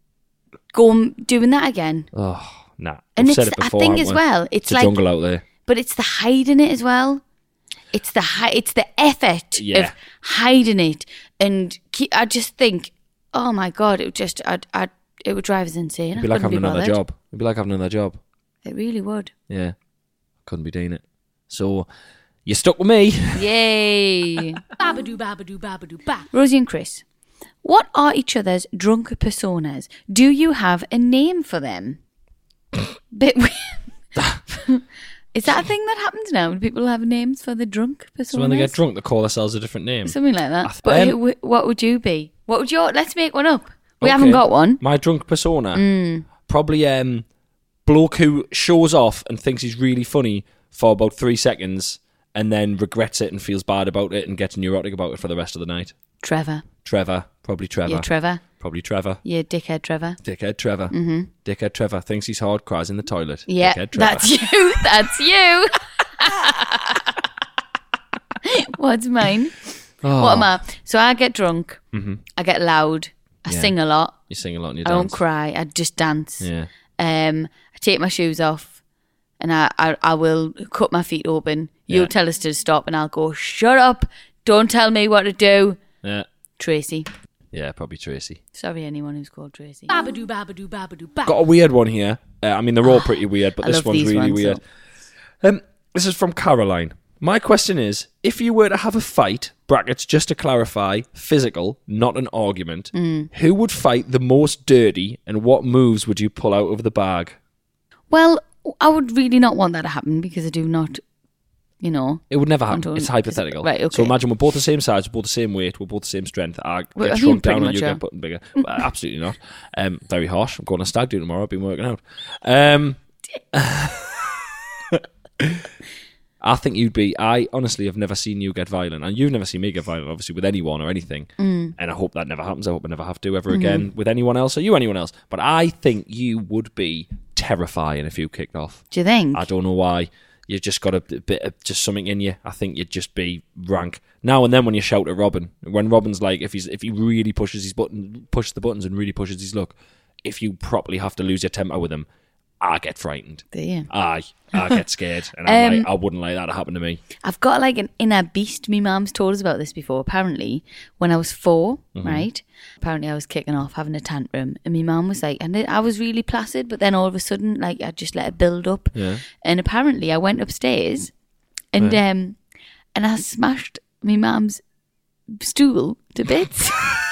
[SPEAKER 4] go doing that again.
[SPEAKER 5] Oh, nah.
[SPEAKER 4] And
[SPEAKER 5] We've
[SPEAKER 4] it's,
[SPEAKER 5] said it
[SPEAKER 4] I
[SPEAKER 5] before,
[SPEAKER 4] think
[SPEAKER 5] haven't
[SPEAKER 4] as
[SPEAKER 5] we?
[SPEAKER 4] well, it's,
[SPEAKER 5] It's a
[SPEAKER 4] like,
[SPEAKER 5] jungle out there.
[SPEAKER 4] but it's the hiding it as well. It's the hi- it's the effort
[SPEAKER 5] Yeah.
[SPEAKER 4] of hiding it, and keep, I just think, oh my god, it would just, I'd, I'd, it would drive us insane.
[SPEAKER 5] It'd
[SPEAKER 4] I
[SPEAKER 5] be like
[SPEAKER 4] couldn't
[SPEAKER 5] having another
[SPEAKER 4] bothered.
[SPEAKER 5] job. It'd be like having another job.
[SPEAKER 4] It really would.
[SPEAKER 5] Yeah. Couldn't be doing it. So, you're stuck with me.
[SPEAKER 4] Yay!
[SPEAKER 3] Babadoo, babadoo, babadoo, ba.
[SPEAKER 4] Rosie and Chris, what are each other's drunk personas? Do you have a name for them? Bit weird. Is that a thing that happens now? Do people have names for the drunk personas?
[SPEAKER 5] So when they get drunk, they call themselves a different name.
[SPEAKER 4] Something like
[SPEAKER 5] I
[SPEAKER 4] that.
[SPEAKER 5] th-
[SPEAKER 4] But
[SPEAKER 5] um,
[SPEAKER 4] who, what would you be? What would your... Let's make one up. We
[SPEAKER 5] Okay.
[SPEAKER 4] haven't got one.
[SPEAKER 5] My drunk persona.
[SPEAKER 4] Mm.
[SPEAKER 5] Probably um bloke who shows off and thinks he's really funny for about three seconds and then regrets it and feels bad about it and gets neurotic about it for the rest of the night.
[SPEAKER 4] Trevor.
[SPEAKER 5] Trevor. Probably Trevor.
[SPEAKER 4] You're Trevor.
[SPEAKER 5] Probably Trevor.
[SPEAKER 4] You're dickhead Trevor.
[SPEAKER 5] Dickhead Trevor. Mm-hmm. Dickhead Trevor thinks he's hard, cries in the toilet.
[SPEAKER 4] Yeah,
[SPEAKER 5] Dickhead Trevor.
[SPEAKER 4] that's you. That's you. What's mine?
[SPEAKER 5] Oh.
[SPEAKER 4] What am I? So I get drunk.
[SPEAKER 5] Mm-hmm.
[SPEAKER 4] I get loud. I
[SPEAKER 5] Yeah.
[SPEAKER 4] sing a lot.
[SPEAKER 5] You sing a lot in your
[SPEAKER 4] I
[SPEAKER 5] dance.
[SPEAKER 4] don't cry. I just dance.
[SPEAKER 5] Yeah.
[SPEAKER 4] Um, I take my shoes off, and I, I, I will cut my feet open. You'll
[SPEAKER 5] Yeah.
[SPEAKER 4] tell us to stop, and I'll go, shut up. Don't tell me what to do.
[SPEAKER 5] Yeah.
[SPEAKER 4] Tracy.
[SPEAKER 5] Yeah, probably Tracy.
[SPEAKER 4] Sorry, anyone who's called Tracy.
[SPEAKER 3] Babadoo, babadoo, babadoo, ba.
[SPEAKER 5] Got a weird one here. Uh, I mean, they're all pretty weird, but
[SPEAKER 4] I
[SPEAKER 5] this
[SPEAKER 4] love
[SPEAKER 5] one's
[SPEAKER 4] these
[SPEAKER 5] really
[SPEAKER 4] ones,
[SPEAKER 5] weird. Um, This is from Caroline. My question is, if you were to have a fight, brackets just to clarify, physical, not an argument,
[SPEAKER 4] Mm.
[SPEAKER 5] who would fight the most dirty and what moves would you pull out of the bag?
[SPEAKER 4] Well, I would really not want that to happen because I do not, you know.
[SPEAKER 5] It would never happen.
[SPEAKER 4] Anton,
[SPEAKER 5] It's hypothetical.
[SPEAKER 4] Right, okay.
[SPEAKER 5] So imagine we're both the same size, we're both the same weight, we're both the same strength. I get
[SPEAKER 4] Well, I mean,
[SPEAKER 5] shrunk
[SPEAKER 4] pretty
[SPEAKER 5] down and
[SPEAKER 4] much,
[SPEAKER 5] you
[SPEAKER 4] yeah.
[SPEAKER 5] get put bigger. Well, absolutely not. Um, very harsh. I'm going to stag do tomorrow. I've been working out. Um, I think you'd be... I honestly have never seen you get violent. And you've never seen me get violent, obviously, with anyone or anything.
[SPEAKER 4] Mm.
[SPEAKER 5] And I hope that never happens. I hope I never have to ever
[SPEAKER 4] Mm-hmm.
[SPEAKER 5] again with anyone else or you anyone else. But I think you would be terrifying if you kicked off.
[SPEAKER 4] Do you think?
[SPEAKER 5] I don't know why. You just got a bit of just something in you. I think you'd just be rank. Now and then when you shout at Robin, when Robin's like, if he's if he really pushes his button, pushes the buttons and really pushes his luck, if you properly have to lose your temper with him, I get frightened.
[SPEAKER 4] Do you?
[SPEAKER 5] I I get scared, and I'm
[SPEAKER 4] Um,
[SPEAKER 5] like, I wouldn't like that to happen to me.
[SPEAKER 4] I've got like an inner beast. My mum's told us about this before. Apparently, when I was four,
[SPEAKER 5] Mm-hmm.
[SPEAKER 4] right? Apparently, I was kicking off, having a tantrum, and my mum was like, and I was really placid, but then all of a sudden, like, I just let it build up.
[SPEAKER 5] Yeah.
[SPEAKER 4] And apparently, I went upstairs, and
[SPEAKER 5] Yeah.
[SPEAKER 4] um, and I smashed my mum's stool to bits.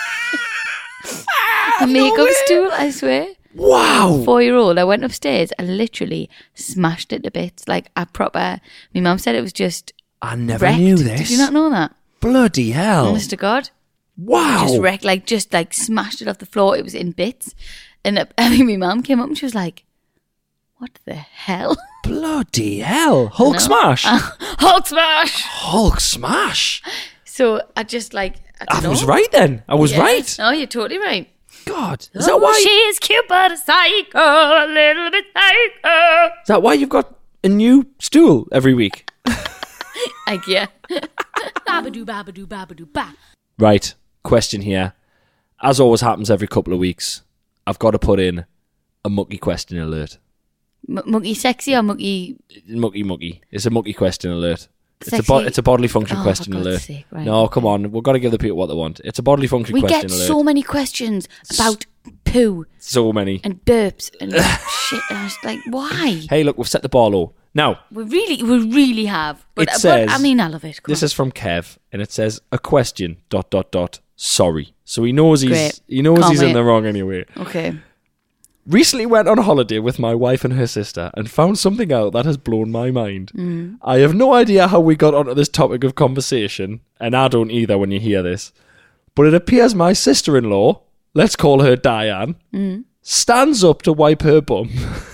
[SPEAKER 4] A makeup stool, I swear.
[SPEAKER 5] Wow.
[SPEAKER 4] Four year old, I went upstairs and literally smashed it to bits. Like a proper. My mum said it was just.
[SPEAKER 5] I never
[SPEAKER 4] wrecked.
[SPEAKER 5] knew this.
[SPEAKER 4] Did you not know that?
[SPEAKER 5] Bloody hell.
[SPEAKER 4] Honest to God.
[SPEAKER 5] Wow.
[SPEAKER 4] Just wrecked, like, just like smashed it off the floor. It was in bits. And uh, I think my mum came up and she was like, what the hell?
[SPEAKER 5] Bloody hell. Hulk smash.
[SPEAKER 4] Hulk smash!
[SPEAKER 5] Hulk smash.
[SPEAKER 4] So I just like. I, don't
[SPEAKER 5] I was
[SPEAKER 4] know.
[SPEAKER 5] right then. I was
[SPEAKER 4] Yeah.
[SPEAKER 5] right.
[SPEAKER 4] No, you're totally right.
[SPEAKER 5] God. Is that
[SPEAKER 4] Oh,
[SPEAKER 5] why?
[SPEAKER 4] she's cute but a psycho, a little bit psycho.
[SPEAKER 5] Is that why you've got a new stool every week?
[SPEAKER 4] Like, yeah.
[SPEAKER 3] Babadoo, babadoo, babadoo, ba.
[SPEAKER 5] Right. Question here. As always happens every couple of weeks, I've got to put in a mucky question alert.
[SPEAKER 4] M- monkey sexy or monkey.
[SPEAKER 5] Mucky mucky. It's a mucky question alert. It's a,
[SPEAKER 4] Sexy?
[SPEAKER 5] bo- it's a bodily function
[SPEAKER 4] Oh,
[SPEAKER 5] question
[SPEAKER 4] for God's
[SPEAKER 5] alert.
[SPEAKER 4] sake, right.
[SPEAKER 5] No, come on. We've got to give the people what they want. It's a bodily function
[SPEAKER 4] We
[SPEAKER 5] question
[SPEAKER 4] get
[SPEAKER 5] alert.
[SPEAKER 4] so many questions about poo
[SPEAKER 5] So many.
[SPEAKER 4] and burps and shit. And I was like, why?
[SPEAKER 5] Hey, look, we've set the bar low. Now,
[SPEAKER 4] We really, we really have. But,
[SPEAKER 5] It
[SPEAKER 4] but,
[SPEAKER 5] says-
[SPEAKER 4] I mean, I love it. Come
[SPEAKER 5] this
[SPEAKER 4] on.
[SPEAKER 5] is from Kev, and it says a question. Dot dot dot. Sorry. So he knows he's
[SPEAKER 4] Great.
[SPEAKER 5] he knows
[SPEAKER 4] Can't
[SPEAKER 5] he's in
[SPEAKER 4] wait.
[SPEAKER 5] the wrong anyway.
[SPEAKER 4] Okay.
[SPEAKER 5] Recently went on holiday with my wife and her sister and found something out that has blown my mind.
[SPEAKER 4] Mm.
[SPEAKER 5] I have no idea how we got onto this topic of conversation, and I don't either when you hear this. But it appears my sister-in-law, let's call her Diane,
[SPEAKER 4] Mm.
[SPEAKER 5] stands up to wipe her bum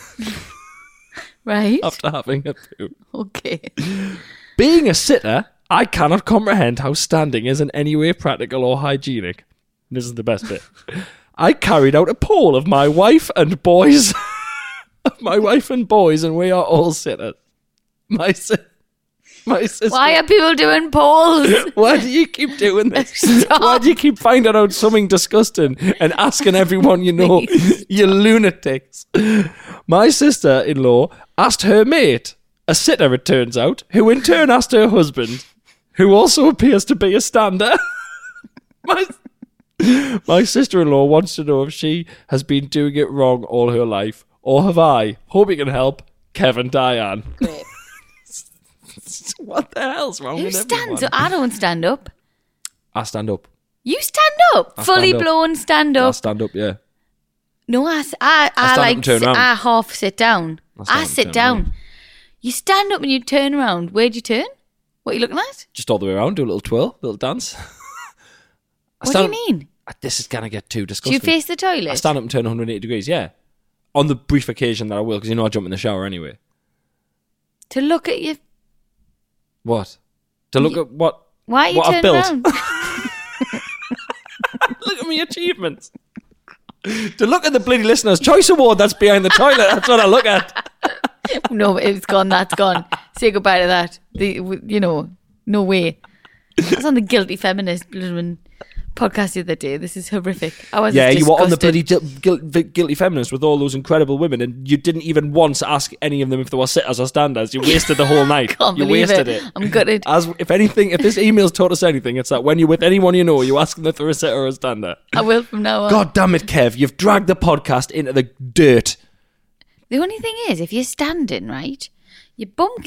[SPEAKER 4] Right.
[SPEAKER 5] after having a poo.
[SPEAKER 4] Okay.
[SPEAKER 5] Being a sitter, I cannot comprehend how standing is in any way practical or hygienic. This is the best bit. I carried out a poll of my wife and boys, of my wife and boys, and we are all sitters. My si- my sister.
[SPEAKER 4] Why are people doing polls?
[SPEAKER 5] Why do you keep doing this?
[SPEAKER 4] Stop.
[SPEAKER 5] Why do you keep finding out something disgusting and asking everyone you know? You lunatics. My sister-in-law asked her mate, a sitter it turns out, who in turn asked her husband, who also appears to be a stander. My, my sister-in-law wants to know if she has been doing it wrong all her life, or have I? Hope you can help. Kevin Diane.
[SPEAKER 4] Great.
[SPEAKER 5] What the hell's wrong
[SPEAKER 4] Who
[SPEAKER 5] with
[SPEAKER 4] stands
[SPEAKER 5] everyone?
[SPEAKER 4] up? I don't stand up.
[SPEAKER 5] I stand up.
[SPEAKER 4] You stand up.
[SPEAKER 5] I
[SPEAKER 4] Fully
[SPEAKER 5] stand up.
[SPEAKER 4] blown stand
[SPEAKER 5] I
[SPEAKER 4] up.
[SPEAKER 5] stand up, yeah.
[SPEAKER 4] No, I, s- I, I,
[SPEAKER 5] I stand up
[SPEAKER 4] like
[SPEAKER 5] and turn
[SPEAKER 4] sit-
[SPEAKER 5] around.
[SPEAKER 4] I half sit down.
[SPEAKER 5] I stand
[SPEAKER 4] I,
[SPEAKER 5] up and
[SPEAKER 4] sit
[SPEAKER 5] turn
[SPEAKER 4] down.
[SPEAKER 5] around.
[SPEAKER 4] You stand up and you turn around. Where'd you turn? What are you looking at?
[SPEAKER 5] Just all the way around, do a little twirl, little dance. I
[SPEAKER 4] What do you
[SPEAKER 5] stand-
[SPEAKER 4] mean?
[SPEAKER 5] This is going to get too
[SPEAKER 4] Do
[SPEAKER 5] disgusting.
[SPEAKER 4] you face the toilet?
[SPEAKER 5] I stand up and turn one hundred eighty degrees, yeah. On the brief occasion that I will, because you know I jump in the shower anyway.
[SPEAKER 4] To look at you.
[SPEAKER 5] What? To look at what?
[SPEAKER 4] Why are you
[SPEAKER 5] what I've
[SPEAKER 4] turning
[SPEAKER 5] built.
[SPEAKER 4] around?
[SPEAKER 5] Look at my achievements. To look at the bloody Listener's Choice Award that's behind the toilet. That's what I look at.
[SPEAKER 4] No, it's gone. That's gone. Say goodbye to that. The, w- you know, no way. I was on the Guilty Feminist blooming podcast the other day. This is horrific. I was
[SPEAKER 5] Yeah, you were on the
[SPEAKER 4] disgusted.
[SPEAKER 5] bloody guil- guil- Guilty Feminist with all those incredible women, and you didn't even once ask any of them if they were sitters or standers. You wasted the whole night.
[SPEAKER 4] Can't
[SPEAKER 5] you
[SPEAKER 4] believe
[SPEAKER 5] wasted
[SPEAKER 4] it.
[SPEAKER 5] it.
[SPEAKER 4] I'm gutted.
[SPEAKER 5] As if anything, if this email's taught us anything, it's that when you're with anyone you know, you ask them if they're a sitter or a stander.
[SPEAKER 4] I will from now on.
[SPEAKER 5] God damn it, Kev! You've dragged the podcast into the dirt.
[SPEAKER 4] The only thing is, if you're standing, right, your bum cle-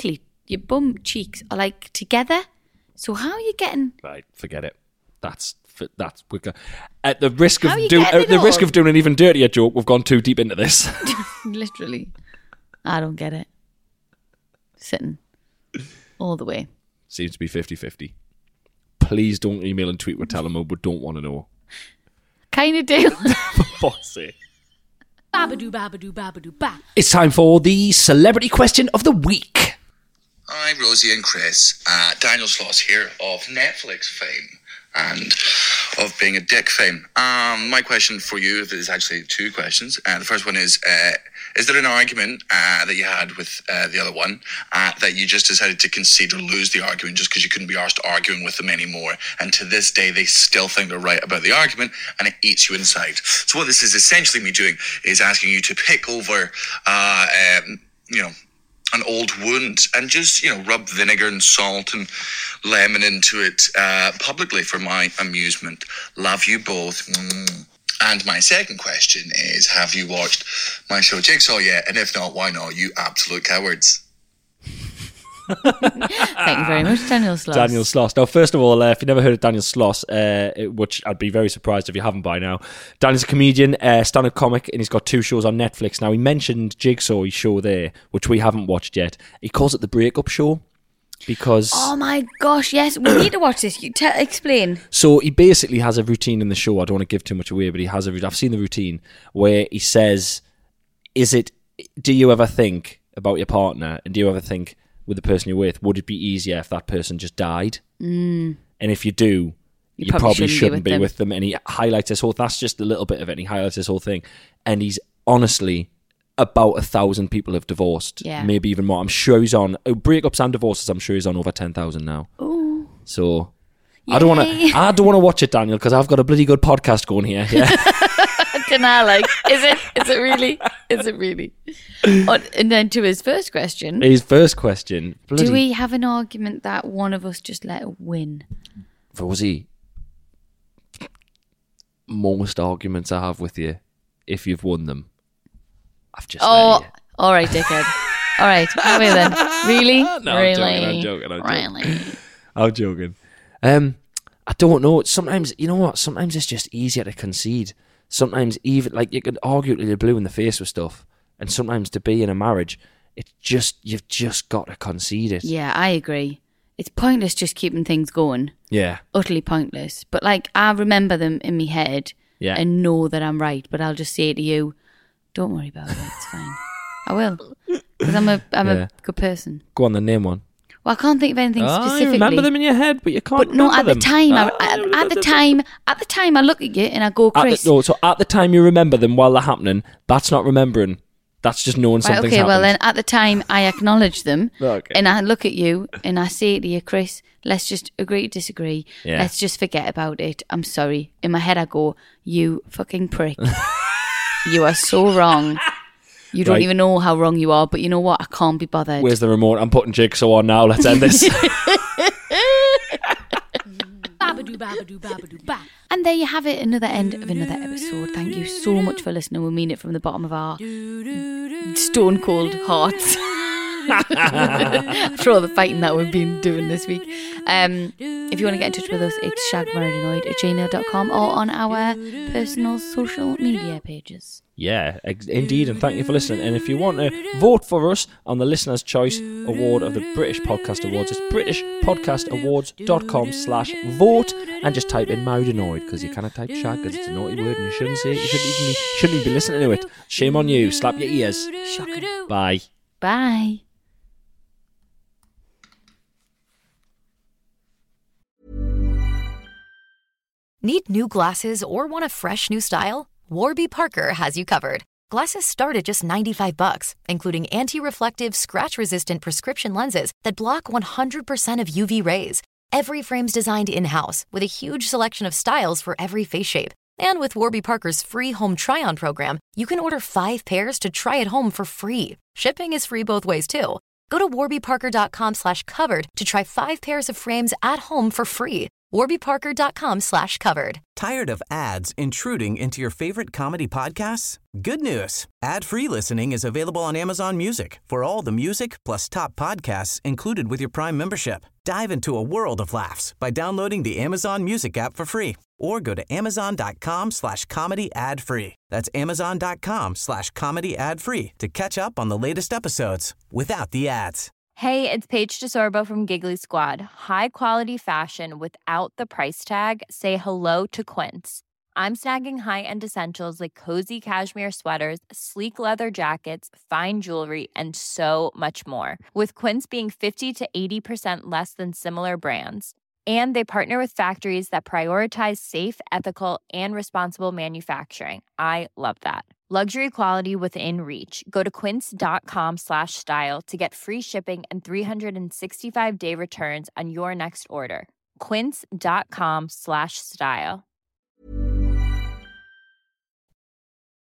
[SPEAKER 4] your bum cheeks are like together. So how are you getting?
[SPEAKER 5] Right, forget it. That's that's quicker. At the risk of
[SPEAKER 4] How are you
[SPEAKER 5] doing
[SPEAKER 4] getting
[SPEAKER 5] at
[SPEAKER 4] it
[SPEAKER 5] the risk
[SPEAKER 4] all?
[SPEAKER 5] of doing an even dirtier joke, we've gone too deep into this.
[SPEAKER 4] Literally, I don't get it. Sitting all the way.
[SPEAKER 5] Seems to be fifty-fifty. Please don't email and tweet with Telemo, but don't want to know.
[SPEAKER 4] Kind of do.
[SPEAKER 5] For fuck's sake.
[SPEAKER 3] Babadoo, babadoo, babadoo, ba.
[SPEAKER 5] It's time for the celebrity question of the week.
[SPEAKER 9] Hi, Rosie and Chris. Uh, Daniel Sloss here of Netflix fame and of being a dick fame. Um, my question for you is actually two questions. Uh, the first one is, uh, is there an argument uh, that you had with uh, the other one uh, that you just decided to concede or lose the argument just because you couldn't be arsed arguing with them anymore? And to this day, they still think they're right about the argument and it eats you inside. So what this is essentially me doing is asking you to pick over, uh, um, you know, an old wound and just, you know, rub vinegar and salt and lemon into it uh, publicly for my amusement. Love you both. Mm. And my second question is, have you watched my show Jigsaw yet? And if not, why not? You absolute cowards.
[SPEAKER 4] Thank you very much, Daniel Sloss.
[SPEAKER 5] Daniel Sloss. Now, first of all, uh, if you've never heard of Daniel Sloss, uh, which I'd be very surprised if you haven't by now, Daniel's a comedian, uh, stand-up comic, and he's got two shows on Netflix. Now, he mentioned Jigsaw, his show there, which we haven't watched yet. He calls it the Breakup Show because...
[SPEAKER 4] Oh my gosh, yes. We need to watch this. You te- explain.
[SPEAKER 5] So he basically has a routine in the show. I don't want to give too much away, but he has a... I've seen the routine where he says, is it... Do you ever think about your partner, and do you ever think... with the person you're with, would it be easier if that person just died?
[SPEAKER 4] Mm.
[SPEAKER 5] And if you do, you,
[SPEAKER 4] you
[SPEAKER 5] probably,
[SPEAKER 4] probably
[SPEAKER 5] shouldn't,
[SPEAKER 4] shouldn't
[SPEAKER 5] be,
[SPEAKER 4] be
[SPEAKER 5] with,
[SPEAKER 4] with
[SPEAKER 5] them. And he highlights this whole, that's just a little bit of it, and he highlights this whole thing. And he's honestly, about a thousand people have divorced.
[SPEAKER 4] Yeah.
[SPEAKER 5] Maybe even more. I'm sure he's on, oh, breakups and divorces, I'm sure he's on over ten thousand now.
[SPEAKER 4] Ooh.
[SPEAKER 5] So, I don't want to I don't want to watch it, Daniel, because I've got a bloody good podcast going here. Yeah.
[SPEAKER 4] Don't know, like, is it? Is it really? Is it really? Oh, and then to his first question.
[SPEAKER 5] His first question. Bloody,
[SPEAKER 4] Do we have an argument that one of us just let it win?
[SPEAKER 5] Rosie, most arguments I have with you, if you've won them, I've just
[SPEAKER 4] Oh,
[SPEAKER 5] let you.
[SPEAKER 4] all right, dickhead. All right, come here then. Really?
[SPEAKER 5] No,
[SPEAKER 4] really?
[SPEAKER 5] I'm joking, I'm joking, I'm joking.
[SPEAKER 4] Really?
[SPEAKER 5] I'm joking. Um, I don't know. Sometimes, you know what? Sometimes it's just easier to concede. Sometimes even, like, you can argue till you're blue in the face with stuff. And sometimes to be in a marriage, it's just, you've just got to concede it.
[SPEAKER 4] Yeah, I agree. It's pointless just keeping things going.
[SPEAKER 5] Yeah.
[SPEAKER 4] Utterly pointless. But, like, I remember them in my head
[SPEAKER 5] Yeah.
[SPEAKER 4] and know that I'm right. But I'll just say to you, don't worry about it. It's fine. I will. Because I'm a, I'm
[SPEAKER 5] Yeah.
[SPEAKER 4] a good person.
[SPEAKER 5] Go on, then name one.
[SPEAKER 4] Well, I can't think of anything
[SPEAKER 5] Oh,
[SPEAKER 4] specifically.
[SPEAKER 5] you remember them in your head, but you can't
[SPEAKER 4] But no,
[SPEAKER 5] remember
[SPEAKER 4] at the
[SPEAKER 5] them.
[SPEAKER 4] time, I,
[SPEAKER 5] Ah,
[SPEAKER 4] at, at the time, at the time, I look at you and I go,
[SPEAKER 5] At the,
[SPEAKER 4] Chris.
[SPEAKER 5] no, so at the time you remember them while they're happening, that's not remembering. That's just knowing
[SPEAKER 4] Right,
[SPEAKER 5] something's
[SPEAKER 4] okay, well then
[SPEAKER 5] happened.
[SPEAKER 4] at the time I acknowledge them
[SPEAKER 5] Okay.
[SPEAKER 4] and I look at you and I say to you, Chris, let's just agree to disagree.
[SPEAKER 5] Yeah.
[SPEAKER 4] Let's just forget about it. I'm sorry. In my head I go, you fucking prick. You are so wrong. You don't
[SPEAKER 5] Right.
[SPEAKER 4] even know how wrong you are, but you know what? I can't be bothered.
[SPEAKER 5] Where's the remote? I'm putting Jigsaw on now. Let's end this.
[SPEAKER 3] Babadoo, babadoo, babadoo, ba.
[SPEAKER 4] And there you have it, another end of another episode. Thank you so much for listening. We mean it from the bottom of our stone cold hearts. After all the fighting that we've been doing this week. Um, if you want to get in touch with us, it's shagmarriedanoid at gmail dot com or on our personal social media pages.
[SPEAKER 5] Yeah, ex- indeed, and thank you for listening. And if you want to vote for us on the Listener's Choice Award of the British Podcast Awards, it's british podcast awards dot com slash vote, and just type in Married Annoyed, because you cannot type shag, because it's a naughty word and you shouldn't say it. You shouldn't even be, shouldn't even be listening to it. Shame on you. Slap your ears.
[SPEAKER 4] Shocking.
[SPEAKER 5] Bye.
[SPEAKER 4] Bye.
[SPEAKER 10] Need new glasses or want a fresh new style? Warby Parker has you covered. Glasses start at just ninety-five bucks, including anti-reflective, scratch-resistant prescription lenses that block one hundred percent of U V rays. Every frame's designed in-house with a huge selection of styles for every face shape. And with Warby Parker's free home try-on program, you can order five pairs to try at home for free. Shipping is free both ways, too. Go to warby parker dot com slash covered to try five pairs of frames at home for free. warbyparker.com slash covered.
[SPEAKER 1] Tired of ads intruding into your favorite comedy podcasts? Good news. Ad-free listening is available on Amazon Music for all the music plus top podcasts included with your Prime membership. Dive into a world of laughs by downloading the Amazon Music app for free or go to amazon.com slash comedy ad free. That's amazon.com slash comedy ad free to catch up on the latest episodes without the ads.
[SPEAKER 11] Hey, it's Paige DeSorbo from Giggly Squad. High quality fashion without the price tag. Say hello to Quince. I'm snagging high-end essentials like cozy cashmere sweaters, sleek leather jackets, fine jewelry, and so much more. With Quince being fifty to eighty percent less than similar brands. And they partner with factories that prioritize safe, ethical, and responsible manufacturing. I love that. Luxury quality within reach. Go to quince.com slash style to get free shipping and three sixty-five day returns on your next order. Quince.com slash style.